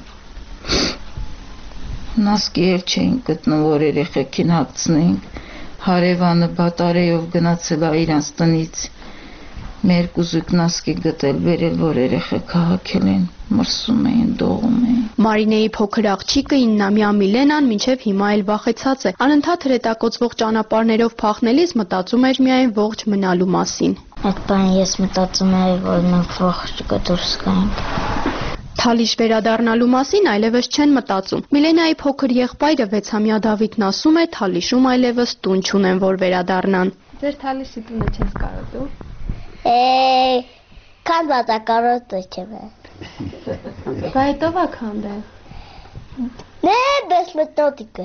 Նասկի էլ չէինք գտնում, որ երեխեքին հագցնենք։ Հարևանը բատարեով գնացել է իրանց տնից։ Մեր կուզուկ նասկի գտել, բերել, որ երեխեքը հագել են, մրսում էին, դողում էին։ Մարինեի փոքր աղջիկը իննամյա Միլենան մինչև հիմա էլ վախեցած է։ Անընդհատ հրետակոծվող ճանապարհներով փախնելիս մտածում էր միայն ողջ մնալու մասին։ Այդ բանը ես մտածում եմ, որ մենք ողջ կդուրս գանք։ Թալիշ վերադառնալու մասին այլևս չեն մտածում։ Միլենայի փոքր եղբայրը վեցամյա Դավիթն ասում է, Թալիշում այլևս տուն չունեն, որ վերադառնան։ Ձեր Թալիշի տունը չես կարոտու։ Է, քանդած կարոտը չէ։ Բայտովա քանդը։ Նե, բեսմետոտիկը։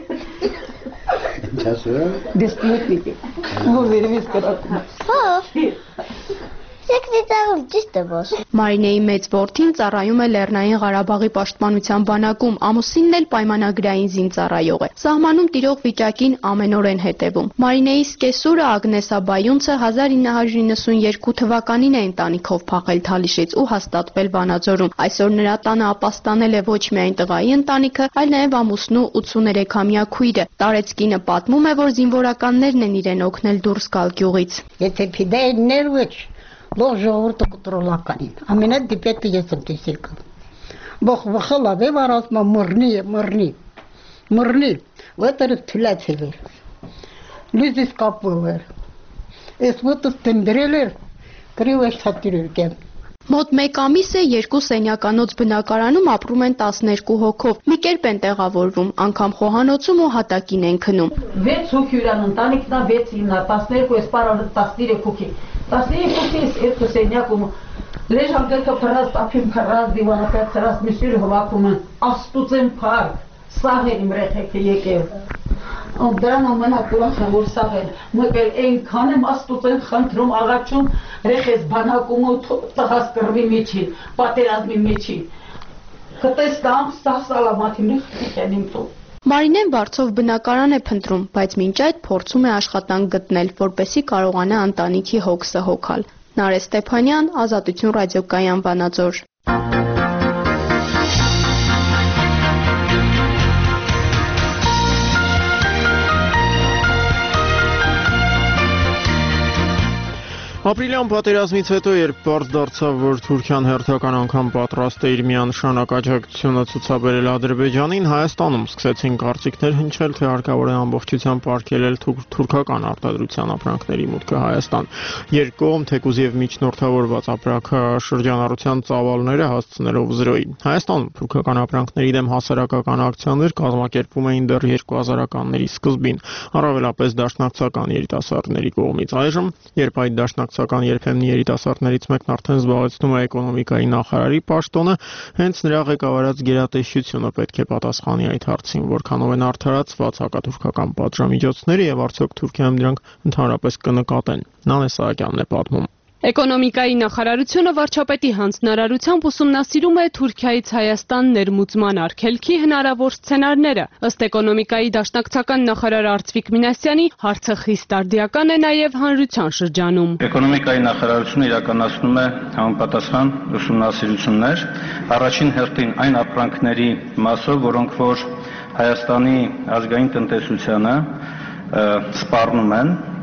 Ինչ ասում է։ Բեսմետոտիկը։ Որ վերևից կարոտում։ Հա։ Սեկրետարում ճիշտ է ոս։ Մարինեի մեծ որդին ծառայում է Լեռնային Ղարաբաղի պաշտպանության բանակում, ամուսինն էլ պայմանագրային զինծառայող է։ Սահմանում տիրող վիճակին ամենօրեն հետևում։ Մարինեի սկեսուրը Ագնեսա Բայունցը հազար ինը հարյուր իննսունյերկու թվականին է ընտանիքով փախել Թալիշից ու հաստատվել Վանաձորում։ Այսօր նրա տանը ապաստանել է ոչ միայն տղայի ընտանիքը, այլ նաև ամուսնու ութսուներեքամյա քույրը։ Տարեցկինը պատմում է, որ զինվորականներն են իրեն օգնել դուրս գալ գյուղից։ Եթե փիդայիններ ոչ Լող ժողովուրդը կտրոլականին, ամենատ դիպետը ես եմ տեսել կան։ Բող վխել ավ է վարասմա մրնի է, մրնի, մրնի, վետերը թուլացել էր, լույզիս կապվել էր, ես վետս տնդրել էր, գրիվ էր սատիր էր կեն։ Մոտ մեկ ամիս է երկու սենյականոց բնակարանում ապրում են տասներկու հոգով, մի կերպ են տեղավորվում, անգամ խոհանոցում ու հատակին են քնում։ Վեց հոգյուրան ընտանիքնա վեց իննա, տասներկու ես պարարը տասնիրեք հոգի։ Տասնիրեք հոգի ես երկու սենյակում, լեժան դերքը պրած, տապին պրած, դիվանապետ սրած միսյուր հվակում են, աստուց են պարկ, սաղ են իմ ռեխեքը եկել։ Դրան ամենակ ուրախ եմ, որ սաղ են, մկել այնքան եմ աստուց են խնդրում աղաչում, ռեխես բանակում ու տղաս կրվի միջին, պատերազմի միջին։ Կտես տամ, սաղ սալամաթին ռեխեք են իմ տում։ Մարինեն վարձով բնակարան է փնտրում, բայց մինչ այդ փորձում է աշխատանք գտնել, որպեսզի կարողանա ընտանիքի հոգսը հոգալ։ Նարէ Ստեփանյան, Ազատություն ռադիոկայան, Վանաձոր։ Ապրիլյան պատերազմից հետո, երբ պարզ դարձավ, որ Թուրքիան հերթական անգամ պատրաստ է իր միանշանակ աջակցությունը ցուցաբերել Ադրբեջանին, Հայաստանում սկսեցին կարծիքներ հնչել, թե հարկավոր է ամբողջությամբ արգելել թուրքական արտադրության ապրանքների մուտքը Հայաստան։ Երկկողմ թեկուզ եւ միջնորդավորված ապրանքաշրջանառության ծավալները հասցնելով զրոյի։ Հայաստանում թուրքական ապրանքների դեմ հասարակական ակցիաներ կազմակերպվում էին դեռ երկու հազարականների սկզբին, առավելապես դաշնակցական երիտասարդների կողմից։ Այժմ, երբ այդ դաշնակցական երբեմն երիտասարդներից մեկն արդեն զբաղեցնում է էկոնոմիկայի նախարարի պաշտոնը, հենց նրա ղեկավարած գերատեսչությունը պետք է պատասխանի այդ հարցին, որքանով են արդարացված հակաթուրքական պատժամիջոցները եւ արդյոք Թուրքիայում դրանք ընդհանրապես կնկատեն։ Նանե Սահակյանն է պատմում։ Էկոնոմիկայի նախարարությունը վարչապետի հանձնարարությամբ ուսումնասիրում է Թուրքիայից Հայաստան ներմուծման արգելքի հնարավոր սցենարները։ Ըստ էկոնոմիկայի դաշնակցական նախարար Արծվիկ Մինասյանի, հարցը խիստ արդիական է նաև հանրության շրջանում։ Էկոնոմիկայի նախարարությունը իրականացնում է համապատասխան ուսումնասիրություններ, առաջին հերթին այն ապրանքների մասով, որոնք որ Հայաստանի ազգային տնտեսությանը սպառնում են,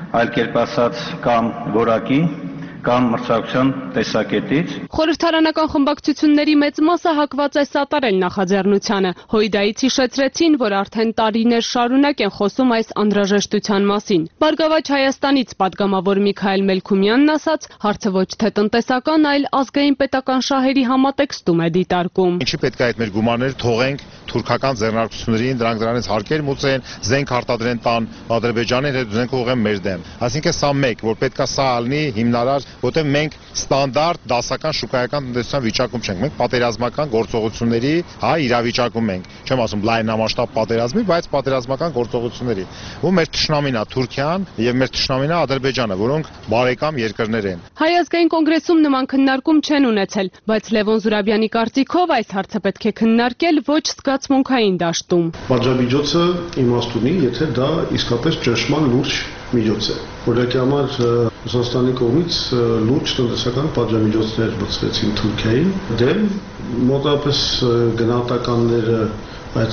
այլ կերպ ասած կամ որակի կամ մրցակցության տեսակետից։ Խորհրդարանական խմբակցությունների մեծ մասը հակված է սատարել նախաձեռնությանը։ Հույդայից հիշեցրեցին, որ արդեն տարիներ շարունակ են խոսում այս անհրաժեշտության մասին։ Բարգավաճ Հայաստանից պատգամավոր Միքայել Մելքումյանն ասաց, հարցը ոչ թե տնտեսական, այլ ազգային պետական շահերի համատեքստում է դիտարկում։ Ինչի պետք է այդ մեր գումարները թողենք թուրքական ձեռնարկություններին, դրանք դրանից հարկեր մուծեն, զենք արտադրեն տան Ադրբեջանին, հետ զենք ուղղեն մեր դեմ։ Այսինքն սա մեկ, որ պետք է սա ալնի հիմնարար, որտեղ մենք ստանդարտ դասական շուկայական տնտեսության վիճակում չենք, մենք պատերազմական գործողությունների հա իրավիճակում ենք։ Չեմ ասում լայնամասշտաբ պատերազմի, բայց պատերազմական գործողությունների։ Ու մեր թշնամին է Թուրքիան եւ մեր թշնամին է Ադրբեջանը, որոնք բարեկամ երկրներ են։ Հայ ազգային կոնգրեսում նման քննարկում չեն ունեցել, բայց Լևոն Զուրաբյանի կարծիքով այս հարցը պետք է քննարկել ոչ զգացմունքային դաշտում։ Պատժամիջոցը իմաստ ունի, եթե դա իսկապես ճնշման լուրջ միջոց է։ Որակի համար Ռուսաստանի կողմից լուրջ տնտեսական պատժամիջոցներ մտցվեցին Թուրքիային դեմ, մոտավորապես գնահատականները այդ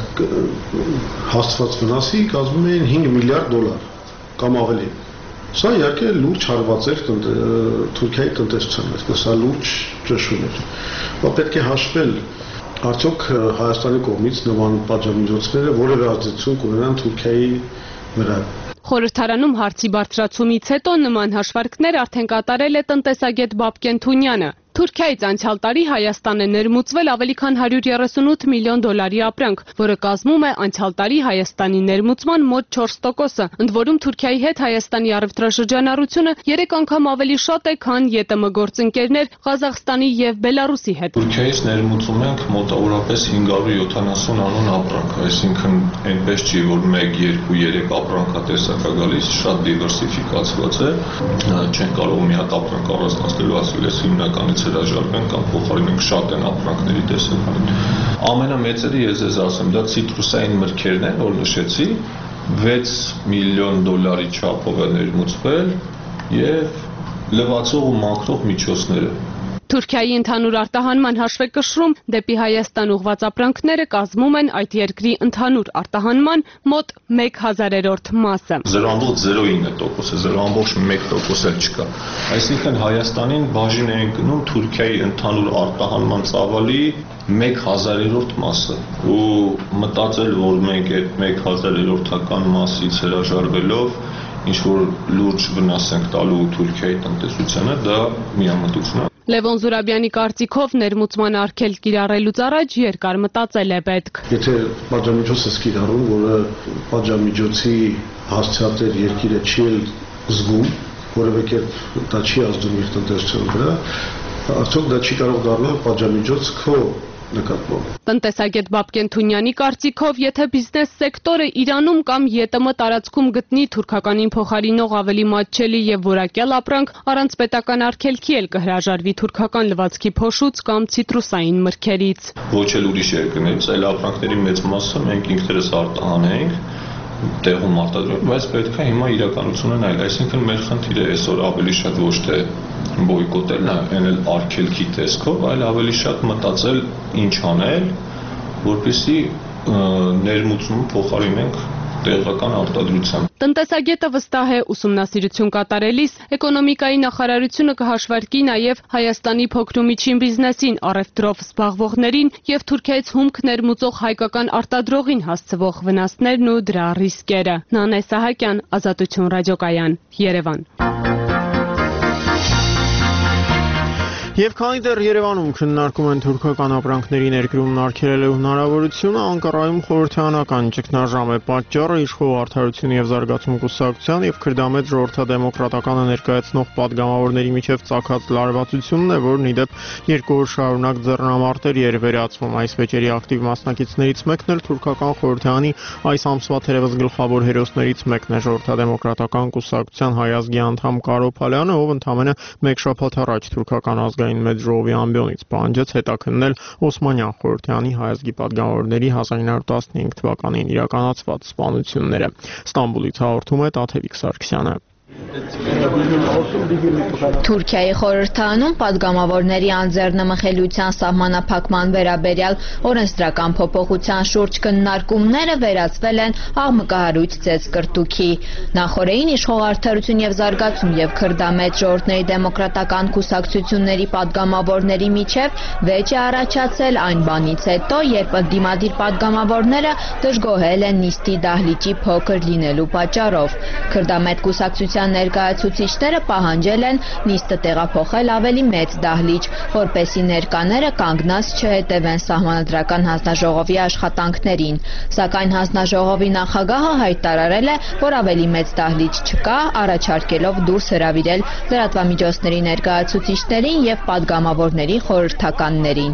հաստված վնասի կազմում էին հինգ միլիարդ դոլար կամ ավելի։ Սա իհարկե լուրջ հարված էր Թուրքիայի տնտեսության մեջ, սա լուրջ ճնշում էր։ Բայց պետք է հաշվել արդյոք Հայաստանի կողմից նման պատժամիջոցները որևէ ազդեցություն կունենան Թուրքիայի վրա։ Խորհրդարանում հարցի բարձրացումից հետո նման հաշվարկներ արդեն կատարել է տնտեսագետ Բաբկեն Թունյանը։ Թուրքիայից անցյալ տարի Հայաստան է ներմուծվել ավելի քան հարյուր երեսունութ միլիոն դոլարի ապրանք, որը կազմում է անցյալ տարի Հայաստանի ներմուծման մոտ չորս տոկոսը, ընդ որում Թուրքիայի հետ Հայաստանի առևտրաշրջանառությունը երեք անգամ ավելի շատ է, քան ԵՏՄ գործընկերներ Ղազախստանի եւ Բելարուսի հետ։ Թուրքիայից ներմուծում ենք մոտավորապես հինգ հարյուր յոթանասուն անուն ապրանք, այսինքն այնպես չի, որ մեկ, երկու, երեք ապրանքատեսակ է գալիս, շատ դիվերսիֆիկացված է, չեն կարող մի հատ ապրանք առանձնացնելու, ասել ես հիմնականից հրաժարվեն կամ փոխարինենք շատ են ապրանքների տեսականին։ Ամենամեծերը ես ձեզ ասեմ, դա ցիտրուսային մրգերն են, որ նշեցի, վեց միլիոն դոլարի չափով է ներմուծվել եւ լվացող ու մաքրող միջոցները։ Թուրքիայի ընդհանուր արտահանման հաշվեկշռում դեպի Հայաստան ուղղված ապրանքները կազմում են այդ երկրի ընդհանուր արտահանման մոտ մեկ հազարերորդ մասը։ զրո ամբողջ զրո ինը տոկոս է, զրո ամբողջ մեկ տոկոս էլ չկա։ Այսինքն Հայաստանին բաժին են գնում Թուրքիայի ընդհանուր արտահանման ծավալի մեկ հազարերորդ մասը։ Ու մտածել, որ մենք այդ մեկ հազարերորդական մասից հրաժարվելով ինչ որ լուրջ վնաս ենք տալու Թուրքիայի տնտեսությանը, դա միամտություն է։ Լևոն Զուրաբյանի կարծիքով ներմուծման արգելք կիրառելուց առաջ երկար մտածել է պետք։ Եթե պատժամիջոց ես կիրառում, որը պատժամիջոցի հասցեատեր երկիրը չի էլ զգում, որևէ կերպ դա չի ազդում իր տնտեսության վրա, արդյոք դա չի կարող դառնալ պատժամիջոց քո նկատմամբ։ Տնտեսագետ Բաբկեն Թունյանի կարծիքով, եթե բիզնես սեկտորը Իրանում կամ ԵՏՄ տարածքում գտնի թուրքականին փոխարինող ավելի մատչելի եւ որակյալ ապրանք, առանց պետական արգելքի էլ կհրաժարվի թուրքական լվացքի փոշուց կամ ցիտրուսային մրգերից։ Ոչ էլ ուրիշ երկրներից, այլ ապրանքների մեծ մասը մենք ինքներս արտահանենք, տեղում արտադրենք, բայց պետք է հիմա իրականությունն այլ, այսինքն մեր խնդիրը այսօր ավելի շատ ոչ թե բոյկոտելն է, այն էլ արգելքի տեսքով, այլ ավելի շատ մտածել ինչ անել, որպեսզի ներմուծումը փոխարինենք տեղական արտադրությամբ։ Տնտեսագետը վստահ է, ուսումնասիրություն կատարելիս էկոնոմիկայի նախարարությունը կհաշվարկի նաև Հայաստանի փոքր ու միջին բիզնեսին, առևտրով զբաղվողներին եւ Թուրքիայից հումք ներմուծող հայկական արտադրողին հասցվող վնասներն ու դրա ռիսկերը։ Նանե Սահակյան, Ազատություն ռադիոկայան, Երևան։ Եվ քանի դեռ Երևանում քննարկում են թուրքական ապրանքների ներկրումն արգելելու հնարավորությունը, Անկարայում խորհրդարանական ճգնաժամ է պատճառը իշխող Արդարություն եւ զարգացում կուսակցության եւ Քրդամետ ժողովրդադեմոկրատականը ներկայացնող պատգամավորների միջև ծագած լարվածությունն է, որն ի դեպ երկու օր շարունակ ձեռնամարտեր էր վերածվում։ Այս վեճերի ակտիվ մասնակիցներից մեկն էլ թուրքական խորհրդարանի այս ամսվա թերևս գլխավոր հերոսներից մեկն է ժողովրդադեմոկրատական կուսակցության հայ ազգի անդամ Կարո Փալյանը, ով ընդամենը մեկ շաբաթ առաջ թուրքական ազգային մեծ ժողովի ամբիոնից պահանջեց հետաքննել Օսմանյան խորհրդարանի հայ ազգի պատգամավորների հազար ինը հարյուր տասնհինգ թվականին իրականացված սպանությունները։ Ստամբուլից հաղորդում է Տաթևիկ Սարգսյանը։ Թուրքիայի խորհրդարանում падգամավորների անձեռնմխելիության սահմանափակման վերաբերյալ օրենսդրական փոփոխության շուրջ քննարկումները վերածվել են աղմկահարույց ծեծկրտուքի։ Նախօրեին Իշխող Արդարություն և զարգացում և Քրդամետ ժողովուրդների դեմոկրատական կուսակցությունների падգամավորների միջև վեճ է առաջացել այն բանից հետո, երբ ընդդիմադիր падգամավորները դժգոհել են նիստի դահլիճի փոքր լինելու պատճառով։ Քրդամետ կուսակցության ներկայացուցիչները պահանջել են նիստը տեղափոխել ավելի մեծ դահլիճ, որպեսզի ներկաները կանգնած չհետևեն Սահմանադրական հանձնաժողովի աշխատանքներին, սակայն հանձնաժողովի նախագահը հայտարարել է, որ ավելի մեծ դահլիճ չկա, առաջարկելով դուրս հրավիրել լրատվամիջոցների ներկայացուցիչներին և падգամավորների խորհրդականներին։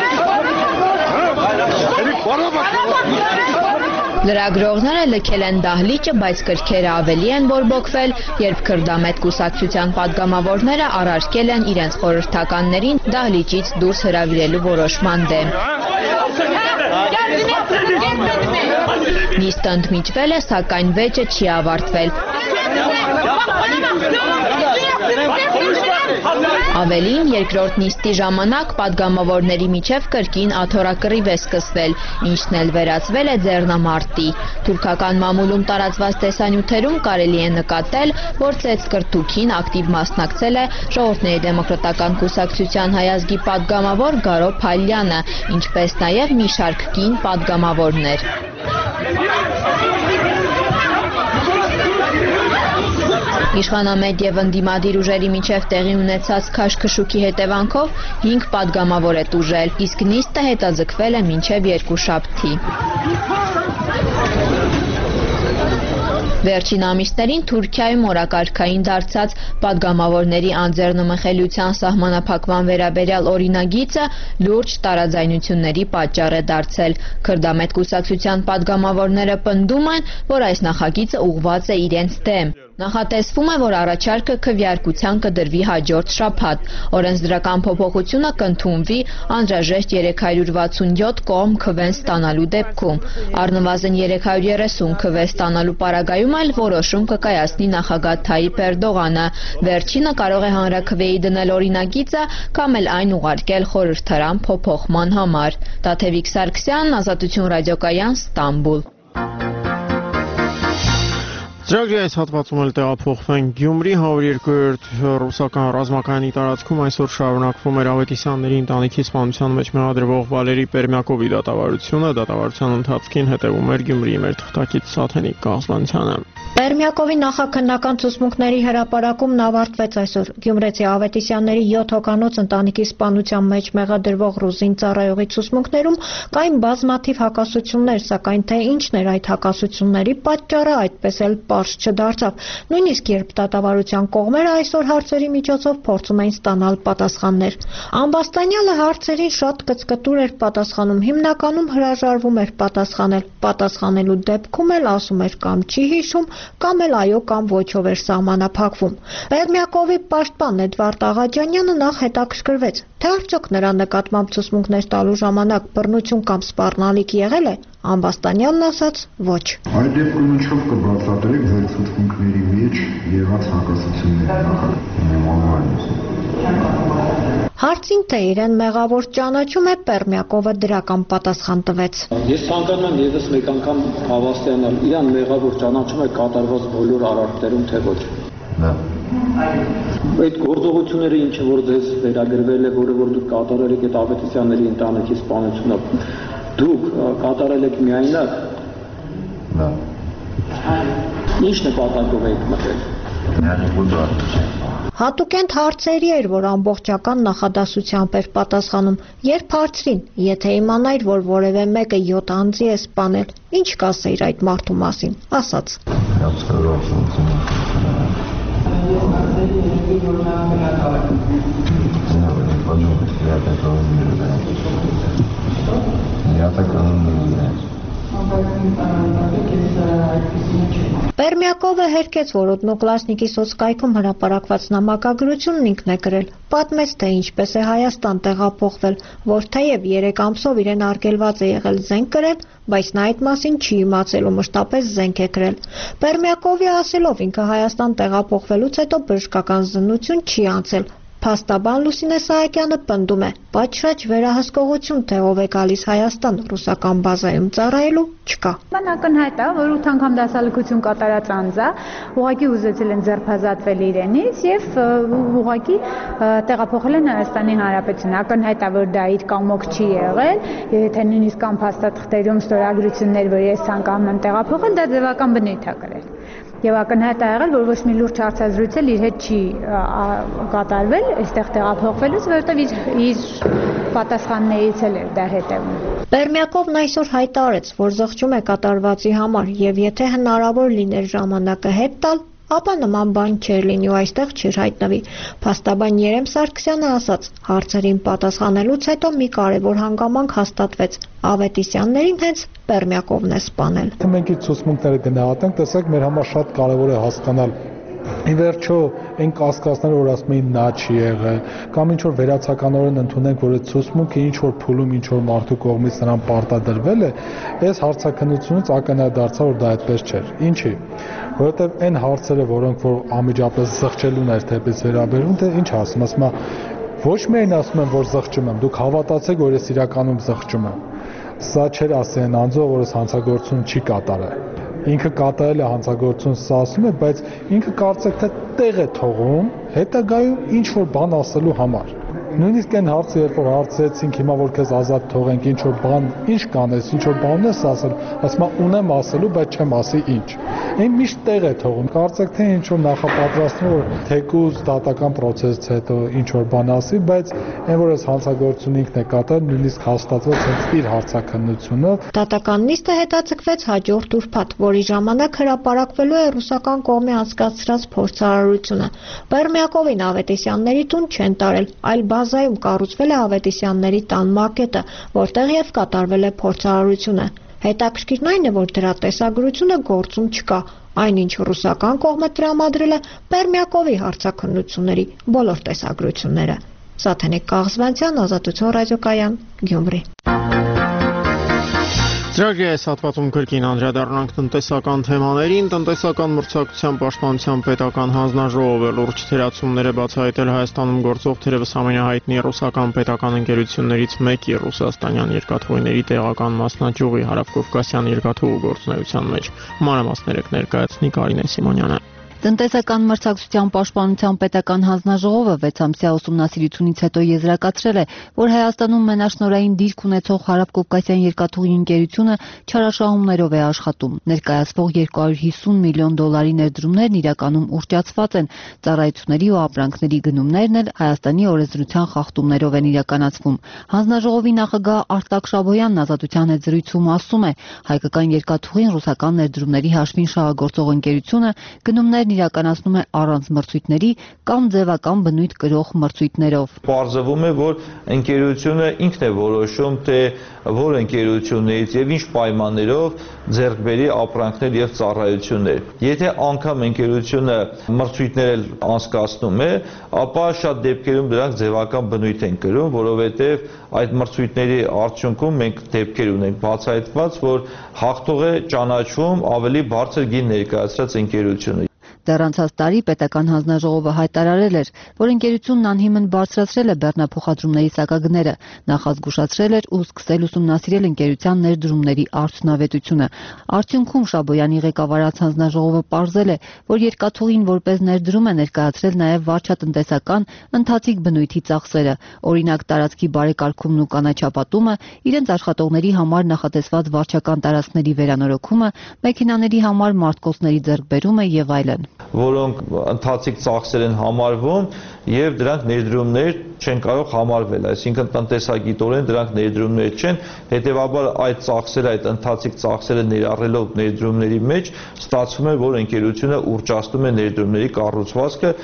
Լրագրողները լքել են դահլիճը, բայց կրքերը ավելի են բորբոքվել, երբ Քրդամետ կուսակցության падգամավորները առարկել են իրենց խորհրդականներին դահլիճից դուրս հրավիրելու որոշման դեմ։ Նիստը ընդմիջվել է, սակայն վեճը չի ավարտվել։ Ավելին, երկրորդ նիստի ժամանակ падգամավորների միջև կրկին աթոռակռիվ է սկսվել, ինչն էլ վերածվել է ձեռնամարտի։ Թուրքական մամուլում տարածված տեսանյութերում կարելի է նկատել, որ ծեծկրտուքին ակտիվ մասնակցել է Ժողովուրդների դեմոկրատական կուսակցության հայ ազգի падգամավոր Գարո Փալյանը, ինչպես նաև մի շարք կին падգամավորներ։ Իշխանամետ և ընդդիմադիր ուժերի միջև տեղի ունեցած քաշքշուկի հետևանքով հինգ падգամավոր է տուժել, իսկ նիստը հետաձգվել է մինչև երկուշաբթի։ Վերջին ամիսներին Թուրքիայում օրակարգային դարձած падգամավորների անձեռնմխելիության սահմանափակման վերաբերյալ օրինագիծը լուրջ տարաձայնությունների պատճառ է դարձել։ Քրդամետ կուսակցության падգամավորները պնդում են, որ այս նախագիծը ուղղված է իրենց դեմ։ Նախատեսվում է, որ առաջարկը քվեարկության կդրվի հաջորդ շաբաթ։ Օրենսդրական փոփոխությունը կընդունվի անհրաժեշտ երեք հարյուր վաթսունյոթ կողմ քվեն ստանալու դեպքում։ Առնվազն երեք հարյուր երեսուն քվե ստանալու պարագայում էլ որոշում կկայացնի նախագահ Թայիպ Էրդողանը։ Վերջինը կարող է հանրաքվեի դնել օրինագիծը կամ էլ այն ուղարկել խորհրդարան փոփոխման համար։ Տաթևիկ Սարգսյան, Ազատություն ռադիոկայան, Ստամբուլ։ Ծրագրի այս հատվածում էլ տեղափոխվենք Գյումրի հարյուր երկու ռուսական ռազմակայանի տարածքում այսօր շարունակվում էր Ավետիսյանների ընտանիքի սպանության մեջ մեղադրվող Վալերի Պերմյակովի դատավարությունը, դատավարության ընթացքին հետևում էր Գյումրիի մեր թղթակից Սաթենիկ Կազմանցյանը։ Պերմյակովի նախաքննական ցուցմունքների հրապարակումն ավարտվեց այսօր։ Գյումրեցի Ավետիսյանների յոթ հոգանոց ընտանիքի սպանության մեջ մեղադրվող ռուզին ծառայողի ցուցմունքներում կային բազմաթիվ հակասություններ, սակայն թե ինչն էր այդ հակասությունների պատճառը, այդպես էլ պարզ չդարձավ։ Նույնիսկ երբ դատավարության կողմերը այսօր հարցերի միջոցով փորձում էին ստանալ պատասխաններ։ Ամբաստանյանը հարցերին շատ կծկտուր էր պատասխանում, հիմնականում հրաժարվում էր պատասխանել։ Պատասխանելու դեպքում էլ ասում էր կամ չի հիշում, կամ էլ այո կամ ոչով էր սահմանափակվում։ Պերմյակովի պաշտպան Էդվարդ Աղաջանյանը նախ հետաքրքրվեց, թե արդյոք նրա նկատմամբ ցուցմունքներ տալու ժամանակ բռնություն կամ սպառնալիք եղել է։ Ամբաստանյանն ասաց ոչ։ Այդ դեպքում ինչով կբացատրեք ձեր ցուցմունքների մեջ եղած հակասությունները։ Հարցին թե իրեն մեղավոր ճանաչում է, Պերմյակովը դրական պատասխան տվեց։ Ես ցանկանում եմ եւս մեկ անգամ հավաստիանալ, իրան մեղավոր ճանաչում է կատարված բոլոր արարքներում, թե ոչ։ Այդ գործողությունները ինչը որ ձեզ վերագրվել է, որը որ դուք կատարել եք այդ Ավետիսյանների ընտանիքի սպանությունը, դուք կատարել եք միայնակ։ Ինչ նպատակով եք մտել։ Հատուկենտ հարցերի էր, որ ամբողջական նախադասությամբ էր պատասխանում, երբ հարցրին, եթե իմանայր, որ որևէ մեկը յոթ անձի է սպանել, ինչ կասեիր այդ մարդու մասին, ասաց։ Պերմյակովը հերքեց, որ Օդնոկլասնիկի սոցկայքում հրապարակված նամակագրությունն ինքն է գրել, պատմեց, թե ինչպես է Հայաստան տեղափոխվել, որ թեև երեք ամսով իրեն արգելված է եղել զենք կրել, բայց նա այդ մասին չի իմացել ու մշտապես զենք է կրել։ Պերմյակովի ասելով ինքը Հայաստան տեղափոխվելուց հետո բժշկական զննություն չի անցել։ Փաստաբան Լուսինե Սահակյանը պնդում է, պատշաճ վերահսկողություն թե ով է գալիս Հայաստան ռուսական բազայում ծառայելու չկա։ Բան ակնհայտ է, որ ութ անգամ դասալքություն կատարած անձը ուղղակի ուզեցել են ձերբազատվել իրենից եւ ուղղակի տեղափոխել են Հայաստանի Հանրապետություն։ Ակնհայտ է, որ դա իր կամոք չի եղել, եթե նույնիսկ կան փաստաթղթերում ստորագրություններ, որ ես ցանկանում եմ տեղափոխել, դա ձևական բնույթ է կրել։ Եվ ակնհայտ է եղել, որ ոչ մի լուրջ հարցազրույցել իր հետ չի կատարվել, այստեղ տեղափոխվելուց, որովհետև իր, իր պատասխաններից էլ էր դա հետևում։ Պերմյակովն այսօր հայտարարեց, որ զղջում է կատարվածի համար եւ եթե հնարավոր լիներ ժամանակը հետ տալ, ապա նման բան չէր լինի ու այստեղ չէր հայտնվի։ Փաստաբան Երեմ Սարգսյանը ասաց, հարցերին պատասխանելուց հետո մի կարևոր հանգամանք հաստատվեց։ Ավետիսյաններին հենց Պերմյակովն է սպանել։ Մենք ի ցուցմունքները գնահատենք, տեսեք, մեր համար շատ կարևոր է հասկանալ ի վերջո այն կասկածները, որ ասում էին նա չի եղել, կամ ինչ որ վերացականորեն ընդունենք, որ այդ ցուցմունքը ինչ որ փուլում ինչ որ մարդու կողմից նրան պարտադրվել է, այս հարցականությունից ակնհայտ դարձավ, որ դա այդպես չէր։ Ինչի՞։ Որովհետև այն հարցերը, որոնք որ անմիջապես զղջելուն էր թեպից վերաբերում, թե ինչ ասում, ասում է, ոչ միայն ասում եմ, որ զղջում եմ, դուք հավատացեք, որ ես իրականում զղջում եմ։ Սա չէր ասի այն անձը, որ հանցագործություն չի կատարել։ Ինքը կատարել է հանցագործություն, սա ասում է, բայց ինքը կարծեք թե տեղ է թողում հետագայում ինչ որ բան ասելու համար։ Նույնիսկ այն հարցը, երբ որ հարցրեցինք հիմա որ քեզ ազատ թողենք, ինչ որ բան, ինչ կանես, ինչ որ բան ես ասել, ասում եմ ունեմ ասելու, բայց չեմ ասի ինչ։ Այն միշտ տեղ է թողում։ Կարծեք թե ինչ որ նախապատրաստվում որ թեկուզ դատական process-ից հետո ինչ որ բան ասի, բայց այն որ այս հանցագործությունը ինքն է կատարել, նույնիսկ հաստատված հենց իր հարցաքննությունով։ Դատական նիստը հետաձգվեց հաջորդ ուրբաթ, որի ժամանակ հրապարակվելու է ռուսական կողմի անցկացրած փորձարարությունը։ Պերմյակովին Ավետիսյանների տուն չեն տարել, այլ բազայում կառուցվել է Ավետիսյանների տան մակետը, որտեղ եւ կատարվել է փորձարարությունը։ Հետաքրքիրն այն է, որ դրա տեսագրությունը գործում չկա, այնինչ ռուսական կողմը տրամադրել է Պերմյակովի հարցաքննությունների բոլոր տեսագրությունները։ Սաթենիկ Կաղզվանցյան, Ազատություն ռադիոկայան, Գյումրի։ Ծրագրի այս հատվածում կրկին անդրադառնանք տնտեսական թեմաներին, տնտեսական մրցակցության պաշտպանության պետական հանձնաժողովը լուրջ թերացումներ է բացահայտել Հայաստանում գործող թերևս ամենահայտնի ռուսական պետական ընկերություններից մեկի ռուսաստանյան երկաթուղիների տեղական մասնաճյուղի Հարավկովկասյան երկաթուղու գործունեության մեջ։ Մանրամասները կներկայացնի Կարինե Սիմոնյանը։ Տնտեսական մրցակցության պաշտպանության պետական հանձնաժողովը վեց ամսյա ուսումնասիրությունից հետո եզրակացրել է, որ Հայաստանում մենաշնորհային դիրք ունեցող Հարավկովկասյան երկաթուղի ընկերությունը չարաշահումներով է աշխատում։ Ներկայացվող երկու հարյուր հիսուն միլիոն դոլարի ներդրումներն իրականում ուռճացված են, ծառայությունների ու ապրանքների գնումներն էլ Հայաստանի օրենսդրության խախտումներով են իրականացվում։ Հանձնաժողովի նախագահ Արտակ Շաբոյանն Ազատության հետ զրույցում ասում է, հայկական երկաթուղին ռուսական ներդրումների հաշվին շահագործող ընկերությունը գնումներ իրականացնում է առանց մրցույթների կամ ձևական բնույթ կրող մրցույթներով։ Պարզվում է, որ ընկերությունը ինքն է որոշում, թե որ ընկերություններից եւ ինչ պայմաններով ձեռք բերի ապրանքներ եւ ծառայություններ։ Եթե անգամ ընկերությունը մրցույթներ անցկացնում է, ապա շատ դեպքերում դրանք ձևական բնույթ են կրում, որովհետեւ այդ մրցույթների արդյունքում մենք դեպքեր ունենք բացահայտված, որ հաղթող է ճանաչվում ավելի բարձր գին ներկայացրած ընկերությունը։ Դեռ անցած տարի պետական հանձնաժողովը հայտարարել էր, որ ընկերությունն անհիմն բարձրացրել է բեռնափոխադրումների սակագները, նախազգուշացրել էր ու սկսել ուսումնասիրել ընկերության ներդրումների արդյունավետությունը։ Արդյունքում Շաբոյանի ղեկավարած հանձնաժողովը պարզել է, որ երկաթուղին որպես ներդրում է ներկայացրել նաև վարչատնտեսական ընթացիկ բնույթի ծախսերը, օրինակ տարածքի բարեկարգումն ու կանաչապատումը, իրենց աշխատողների համար նախատեսված վարչական տարածքների վերանորոգումը, մեքենաների համար մարտկոցների ձեռքբերումը եւ այլն, որոնք ընթացիկ ծախսեր են համարվում եւ դրանք ներդրումներ չեն կարող համարվել, այսինքն տնտեսագիտորեն դրանք ներդրումներ չեն, հետեւաբար այդ ծախսերը, այդ ընթացիկ ծախսերը ներառելով ներդրումների մեջ ստացվում է, որ ընկերությունը ուռճացնում է ներդրումների կառուցվածքը։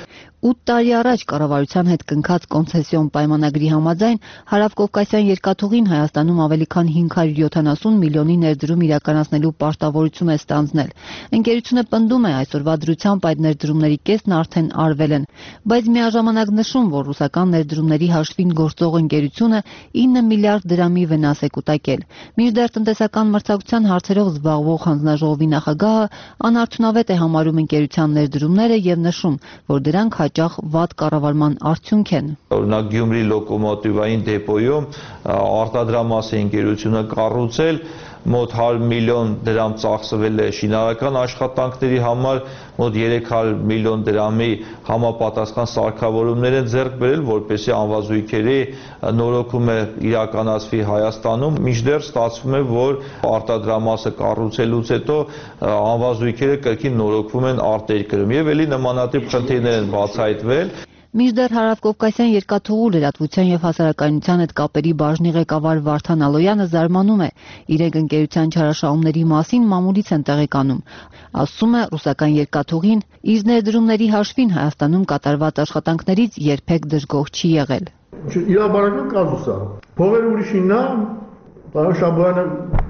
ութ տարի առաջ կառավարության հետ կնքած կոնցեսիոն պայմանագրի համաձայն Հարավկովկասյան երկաթուղին Հայաստանում ավելի քան հինգ հարյուր յոթանասուն միլիոնի ներդրում իրականացնելու պարտավորություն է ստանձնել։ Ընկերությունը պնդում է այսօրվա դրությամբ այդ ներդրումների կեսն արդեն արվել են, բայց միաժամանակ նշում, որ ռուսական ներդրումների հաշվին գործող ընկերությունը ինը միլիարդ դրամի վնաս է կուտակել։ Մինչդեռ տնտեսական մրցակցության հարցերով զբաղվող հանձնաժողովի նախագահը անարդյունավետ է համարում ընկերության ներդրումները եւ նշում, որ դրանք հաճախ վատ կառավարման արդյունք են։ Օրինակ Գյումրի լոկոմոտիվային դեպոյում արտադրամասի ընկերությունը կառուցել մոտ հարյուր միլիոն դրամ ծախսվել է շինարարական աշխատանքների համար, մոտ երեք հարյուր միլիոն դրամի համապատասխան սարքավորումներ են ձեռք բերել, որպեսզի անվազույգերի նորոգումը իրականացվի Հայաստանում, մինչդեռ ստացվում է, որ արտադրամասը կառուցելուց հետո անվազույգերը կրկին նորոգվում են արտերկրում եւ ելի նմանատիպ խնդիրներ են բացահայտվել։ Մինչդեռ Հարավկովկասյան երկաթուղու լրատվության եւ հասարակայնության հետ կապերի բաժնի ղեկավար Վարդան Ալոյանը զարմանում է։ Իրենք ընկերության չարաշահումների մասին մամուլից են տեղեկանում։ Ասում է, ռուսական երկաթուղին իր ներդրումների հաշվին Հայաստանում կատարված աշխատանքներից երբեք դժգոհ չի եղել։ Իրավաբանական կազուս է։ Փողերը ուրիշինն է, պարոն Շաբոյանը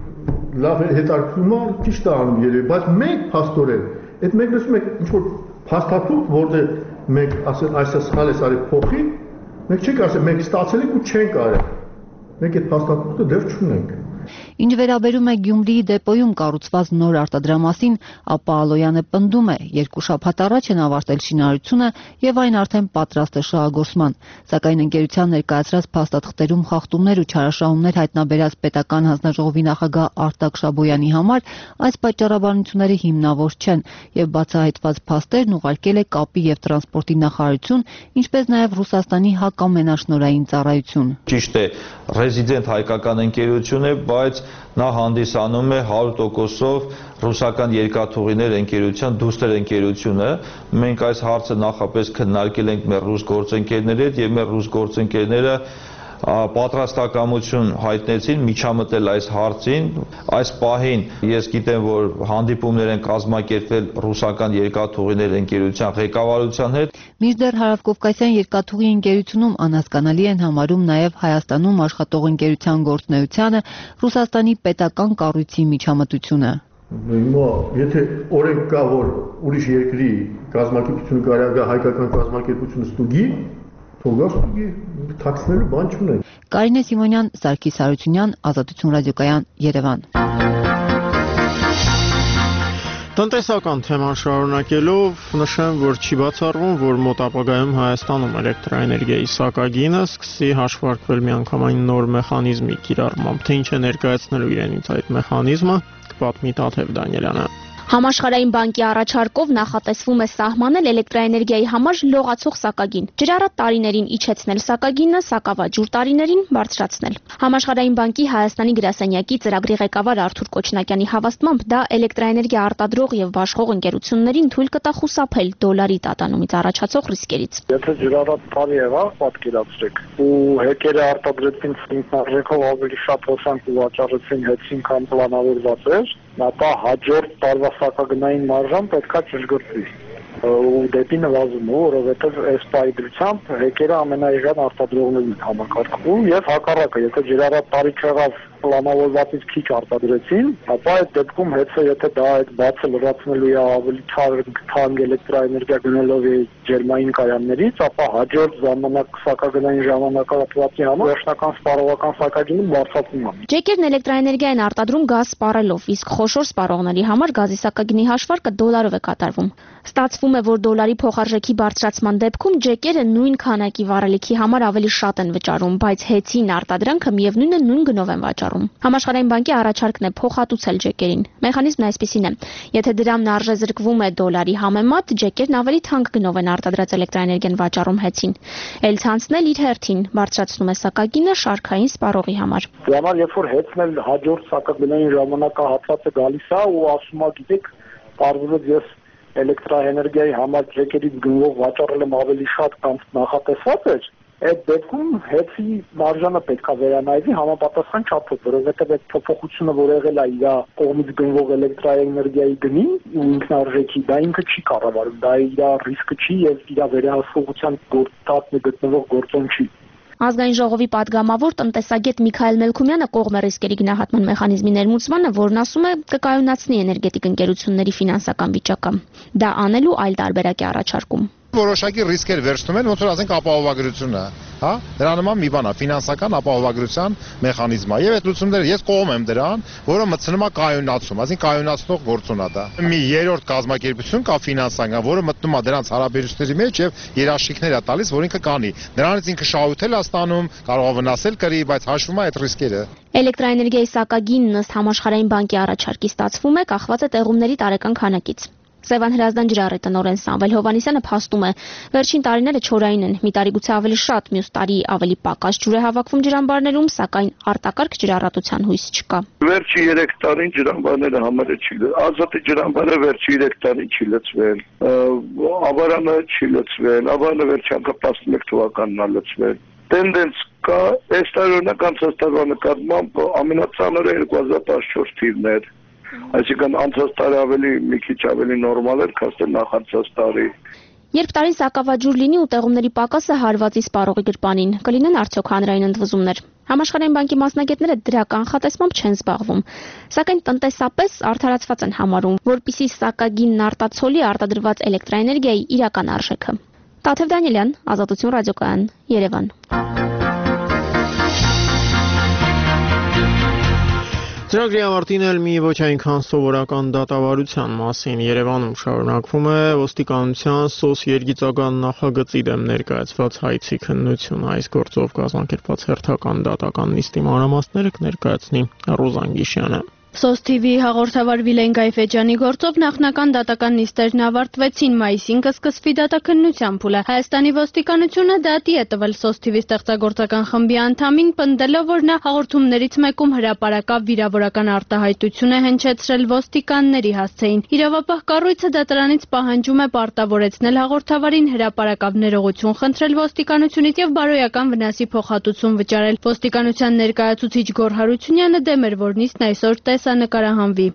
լավ հետաքրքրում է, ճիշտ է անում երևի, բայց մենք փաստորեն, այդ մենք ասում ենք ինչ որ փաստաթուղթ, որտեղ մենք ասել այս սխալ է արի փոխի, մենք չենք ասել մենք ստացել ենք ու չենք արել։ Մենք այդ փաստաթուղթը դեռ չունենք։ Ինչ վերաբերում է Գյումրիի դեպոյում կառուցված նոր արտադրամասին, ապա Ալոյանը պնդում է, երկու շաբաթ առաջ են ավարտել շինարարությունը եւ այն արդեն պատրաստ է շահագործման։ Սակայն ընկերության ներկայացրած փաստաթղթերում խախտումներ ու չարաշահումներ հայտնաբերած պետական հանձնաժողովի նախագահ Արտակ Շաբոյանի համար այս պատճառաբանությունները հիմնավոր չեն եւ բացահայտված փաստերն ուղարկել է կապի եւ տրանսպորտի նախարարություն, ինչպես նաեւ Ռուսաստանի հակամենաշնորհային ծառայություն։ Ճիշտ է, ռեզիդենտ հայկական ընկերություն է, բայց նա հանդիսանում է հարյուր տոկոսով ռուսական երկաթուղիներ ընկերության դուստր ընկերությունը։ Մենք այս հարցը նախապես քննարկել ենք մեր ռուս գործընկերների հետ եւ մեր ռուս գործընկերները պատրաստակամություն հայտնեցին միջամտել այս հարցին։ Այս պահին ես գիտեմ, որ հանդիպումներ են կազմակերպվել ռուսական երկաթուղիներ ընկերության ղեկավարության հետ։ Մինչդեռ Հարավկովկասյան երկաթուղի ընկերությունում անհասկանալի են համարում նաև Հայաստանում աշխատող ընկերության գործունեությանը Ռուսաստանի պետական կառույցի միջամտությունը։ Հիմա եթե օրենք կա, որ ուրիշ երկրի կազմակերպությունը կարա գա հայկական կազմակերպությունը ստուգի, թողնի թաքցնելու բան չունենք։ Կարինե Սիմոնյան, Սարգիս Հարությունյան, Ազատություն ռադիոկայան, Երևան։ Տնտեսական թեման շարունակելով նշեմ, որ չի բացառվում, որ մոտ ապագայում Հայաստանում էլեկտրաէներգիայի սակագինը սկսի հաշվարկվել միանգամայն նոր մեխանիզմի կիրառմամբ, թե ինչ է ներկայացնելու իրենից այդ մեխանիզմը, կպատմի Տաթև Դանիելյանը։ Համաշխարհային բանկի առաջարկով նախատեսվում է սահմանել էլեկտրաէներգիայի համար լողացող սակագին։ Ջրառատ տարիներին իջեցնել սակագինը, սակավաջուր տարիներին բարձրացնել։ Համաշխարհային բանկի Հայաստանի գրասենյակի ծրագրի ղեկավար Արթուր Կոչնակյանի հավաստմամբ դա էլեկտրաէներգիա արտադրող եւ բաշխող ընկերություններին թույլ կտա խուսափել դոլարի տատանումից առաջացող ռիսկերից։ Եթե ջրառատ տարի եղավ, պատկերացրեք, ու հեկերը արտադրեցին ինքնարժեքով ավելի շատ հոսանք ու վաճառեցին հետին, քան պլանավորված էր, ապա հաջորդ տարվա սակագնային մարժան պետքա չժգրտվի ու դեպի նվազում, որովհետև այս պայդրությամբ հեկերը ամենաեժան արտադրողներն են համակարգվում եւ հակառակը, եթե ջրառատ տարի չեղավ պլանավորվածից քիչ արտադրեցին, ապա այդ դեպքում հեծը եթե դա այդ բացը լրացնելու է ավելի թանկ էլեկտրաէներգիա գնելով է ջերմային կայաններից, ապա հաջորդ ժամանակ սակագնային ժամանակահատվածի համար վերջնական սպառողական սակագինը բարձրացնում է։ Ջեկերն էլեկտրաէներգիա են արտադրում գազ սպառելով, իսկ խոշոր սպառողների համար գազի սակագինի հաշվարկը դոլարով է կատարվում։ Ստացվում է, որ դոլարի փոխարժեքի բարձրացման դեպքում ջեկերը նույն քանակի վառելիքի համար ավելի շատ են վճարում, բայց հեծին արտադրանքը միևնույնը նույն գնով են վաճառում։ Համաշխարհային բանկի առաջարկն է փոխհատուցել ջեկերին։ Մեխանիզմն այսպիսին է. եթե դրամն արժեզրկվում է դոլարի համեմատ, ջեկերն ավելի թանկ գնով են արտադրած էլեկտրաէներգիան վաճառում հեծին։ Էլ ցանցնել իր հերթին բարձրացնում է սակագինը շարքային սպառողի համար։ Դրա համար երբ որ հեծնել հաջորդ սակագնային ժամանակահատվածը գալիս է ու ասում ա գիտեք, պարզվեց ես էլեկտրաէներգիայի համար ջեկերից գնվող վաճառել եմ ավելի շատ, քան նախատեսված էր, Այդ դեպքում հեծի մարժանը պետք է վերանայվի համապատասխան չափով, որովհետև այդ փոփոխությունը, որ եղել է իր կողմից գնվող էլեկտրաէներգիայի գնի ու ինքնարժեքի, դա ինքը չի կառավարում, դա իր ռիսկը չի եւ իր վերահսկողության գործընթացն գտնվող գործոն չի։ Ազգային ժողովի պատգամավոր տնտեսագետ Միքայել Մելքումյանը կողմ է ռիսկերի գնահատման մեխանիզմի ներմուծմանը, որն ասում է կկայունացնի էներգետիկ ընկերությունների ֆինանսական վիճակը։ Դա անելու այլ տարբերակ է առաջարկում։ Որոշակի ռիսկեր վերցնում են, ոնց որ ասենք ապահովագրությունը, հա, դրա նման մի բան է, ֆինանսական ապահովագրության մեխանիզմը։ Եվ այդ լուծումները ես կողմ եմ դրան, որը մտցնում է կայունացում, այսինքն կայունացնող գործոն է դա։ Մի երրորդ կազմակերպություն կա ֆինանսական, որը մտնում է դրանց հարաբերությունների մեջ եւ երաշխիքներ է տալիս, որ ինքը կանի։ Դրանից ինքը շահութել է ստանում, կարող է վնասել կրի, բայց հաշվում է այդ ռիսկերը։ Էլեկտրաէներգիայի սակագինն ըստ համաշխարհային բանկի առաջարկի ստացվում է, կախված է տեղումների տարեկան քանակից։ Սևան հրազդան ջրառի տնօրեն Սամվել Հովհաննիսյանը փաստում է, վերջին տարիները չորային են, մի տարի գուցե ավելի շատ, մյուս տարի ավելի պակաս ջուր է հավաքվում ջրամբարներում, սակայն արտակարգ ջրառատության հույս չկա։ Վերջի երեք տարին ջրամբարները համարը չի լցվել, ազատի ջրամբարը վերջի երեք տարին չի լցվել, Աբարանը չի լցվել, Աբարանը վերջի անգամ տասնմեկ թվականն է լցվել։ Տենդենս կա, այս տարի օրինակ անցած տարվա նկատմամբ ամենածանրը երկու հազար տասնչորս թիվն էր։ Այսինքն անցած տարի ավելի մի քիչ ավելի նորմալ էր, քան նախանցած տարի։ Երբ տարին սակավաջուր լինի ու տեղումների պակասը հարվածի սպառողի գրպանին, կլինեն արդյոք հանրային ընդվզումներ։ Համաշխարհային բանկի մասնագետները դրա կանխատեսմամբ չեն զբաղվում, սակայն տնտեսապես արդարացված են համարում, որպիսի սակագինն արտացոլի արտադրված էլեկտրաէներգիայի իրական արժեքը։ Տաթև Դանիելյան, Ազատություն ռադիոկայան, Երևան։ Ծրագրի ավարտին էլ մի ոչ այնքան սովորական դատավարության մասին Երևանում շարունակվում է ոստիկանության սոս երգիծական նախագծի դեմ ներկայացված հայցի քննություն։ Այս գործով կազմակերպված հերթական դատական նիստի մանրամասները կներկայացնի Ռոզան Գիշյանը։ Սոս թի վի հաղորդավար Վիլեն Գայֆեջյանի գործով նախնական դատական նիստերն ավարտվեցին, մայիսին կսկսվի դատաքննության փուլը։ Հայաստանի ոստիկանությունը դատի է տվել Սոս թի վի ստեղծագործական խմբի անդամին, պնդելով, որ նա հաղորդումներից մեկում հրապարակավ վիրավորական արտահայտություն է հնչեցրել ոստիկանների հասցեին։ Իրավապահ կառույցը դատարանից պահանջում է պարտավորեցնել հաղորդավարին հրապարակավ ներողություն խնդրել ոստիկանությունից եւ բարոյական վնասի փոխհատուցում վճարել։ Ոստիկանության ներկայացուցիչ Գոռ Հարությունյանը դեմ էր, որ նիստն այսօր տեսանկարահանվի։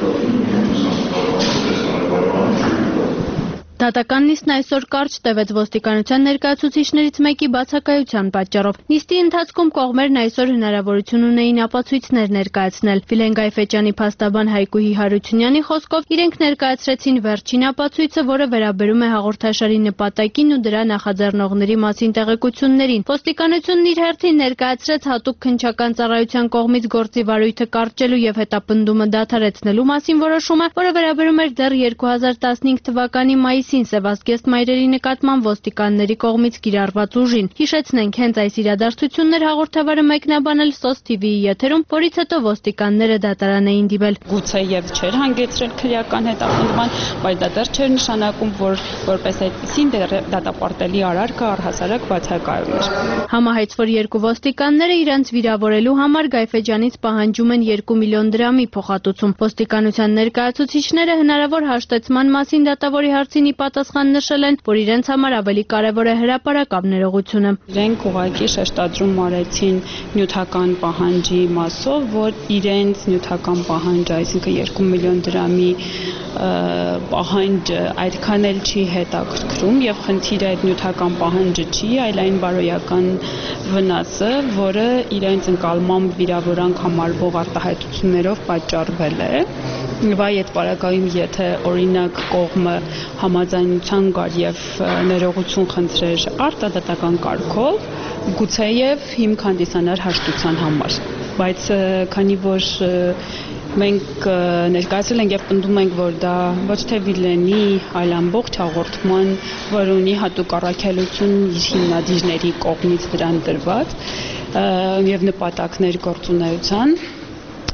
Դատական նիստն այսօր կարճ տևեց ոստիկանության ներկայացուցիչներից մեկի բացակայության պատճառով։ Նիստի ընթացքում կողմերն այսօր հնարավորություն ունեին ապացույցներ ներկայացնել։ Վիլեն Գայֆեջյանի փաստաբան Հայկուհի Հարությունյանի խոսքով իրենք ներկայացրեցին վերջին ապացույցը, որը վերաբերում է հաղորդաշարի նպատակին ու դրա նախաձեռնողների մասին տեղեկություններին։ Ոստիկանությունն իր հերթին ներկայացրեց հատուկ քննչական ծառայության կողմից գործի վարույթը կարճելու եւ հետապնդումը դադարեցնելու մասին որոշումը, որը վերաբերում էր դեռ երկու հազար տասնհինգ թվականի մայիսին Սևաստգեստ մայրերի նկատմամբ ոստիկանների կողմից կիրառված ուժին։ Հիշեցնենք, հենց այս իրադարձություններ հաղորդավարը մեկնաբանել Սոս թի վիի եթերում, որից հետո ոստիկանները դատարան էին դիմել։ Գուցե եւ չէր հանգեցրել քրեական հետապնդման, բայց դա դեռ չէր նշանակում, որ որպես այդպեսին դատապարտելի արարքը առհասարակ բացակայում էր։ Համահայց, որ երկու ոստիկանները իրենց վիրավորելու համար Գայֆեջյանից պահանջում են երկու միլիոն դրամի փոխհատուցում։ Ոստիկանության ներկայացուցիչները հնարավոր հաշտեցման մասին դատավորի հարցին պատասխան նշել են, որ իրենց համար ավելի կարևոր է հրապարակավ ներողությունը։ Իրենք ուղղակի շեշտադրում արեցին նյութական պահանջի մասով, որ իրենց նյութական պահանջը, այսինքն երկու միլիոն դրամի պահանջը այդքան էլ չի հետաքրքրում եւ խնդիրը այդ նյութական պահանջը չի, այլ այն բարոյական վնասը, որը իրենց ընկալմամբ վիրավորանք համարվող արտահայտություններով պատճառվել է։ Եվ այդ պարագայում, եթե օրինակ կողմը համաձայնության գար եւ ներողություն խնդրեր արտադատական կարգով, գուցեև հիմք հանդիսանար հաշտության համար, բայց քանի որ մենք ներկայացրել ենք եւ պնդում ենք, որ դա ոչ թե Վիլենի, այլ ամբողջ հաղորդման, որ ունի հատուկ առաքելություն իր հիմնադիրների կողմից դրան դրված եւ նպատակներ գործունեության,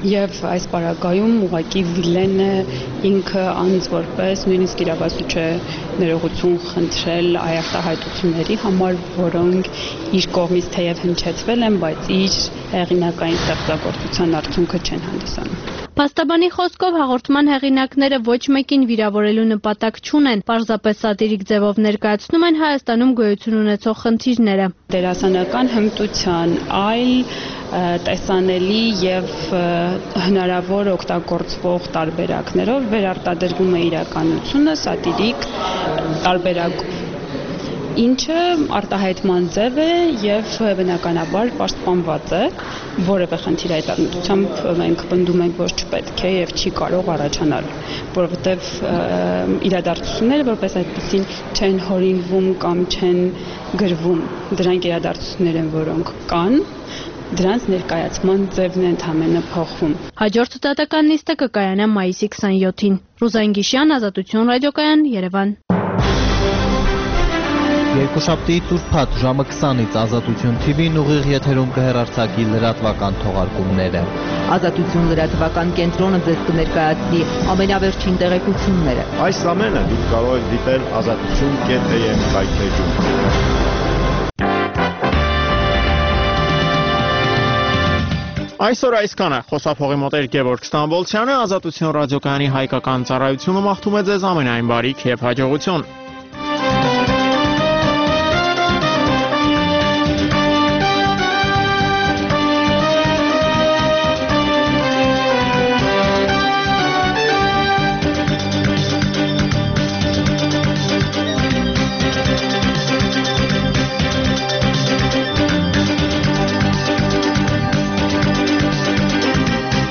Եվ այս պարագայում ուղղակի Վիլենը ինքը անձ որպես նույնիսկ իրավասու չէ ներողություն խնդրել այ արտահայտությունների համար, որոնք իր կողմից թեև հնչեցվել են, բայց իր հեղինակային ստեղծագործության արդյունքը չեն հանդիսանում։ Փաստաբանի խոսքով հաղորդման հեղինակները ոչ մեկին վիրավորելու նպատակ չունեն, պարզապես սատիրիկ ձևով ներկայացնում են Հայաստանում գոյություն ունեցող խնդիրները։ Դերասանական հմտության այլ տեսանելի եւ հնարավոր օգտագործվող տարբերակներով վերարտադրվում է իրականությունը սատիրիկ տարբերակով, ինչը արտահայտման ձև է եւ բնականաբար պաշտպանված է, որևէ խնդիր այդտեղությամբ մենք պնդում ենք, որ չպետք է եւ չի կարող առաջանալ, որովհետեւ իրադարձությունները որպես այդպեսին չեն հորինվում կամ չեն գրվում, դրանք իրադարձություններ են, որոնք կան, դրանց ներկայացման ձևն է ընդհանրապես փոխվում։ Հաջորդ դատական նիստը կկայանա մայիսի քսաներկուին։ Ռուզան Գիշյան, Ազատություն ռադիոկայան, Երևան։ Երկուշաբթի Տուրփաթ ժամը քսանից Ազատություն T V-ն ուղիղ եթերում կհեռարձակի լրատվական թողարկումները։ Ազատություն լրատվական կենտրոնը ձեզ կներկայացնի ամենավերջին տեղեկությունները։ Այս ամենը դուք կարող եք դիտել ազատություն.am կայքէջում։ Այսօր այսքանը, խոսափողի մոտ էր Գևորգ Ստամբոլցյանը, Ազատություն ռադիոկայանի հայկական ծառայությունը մաղթում է ձեզ ամենայն բարիք և հաջողություն։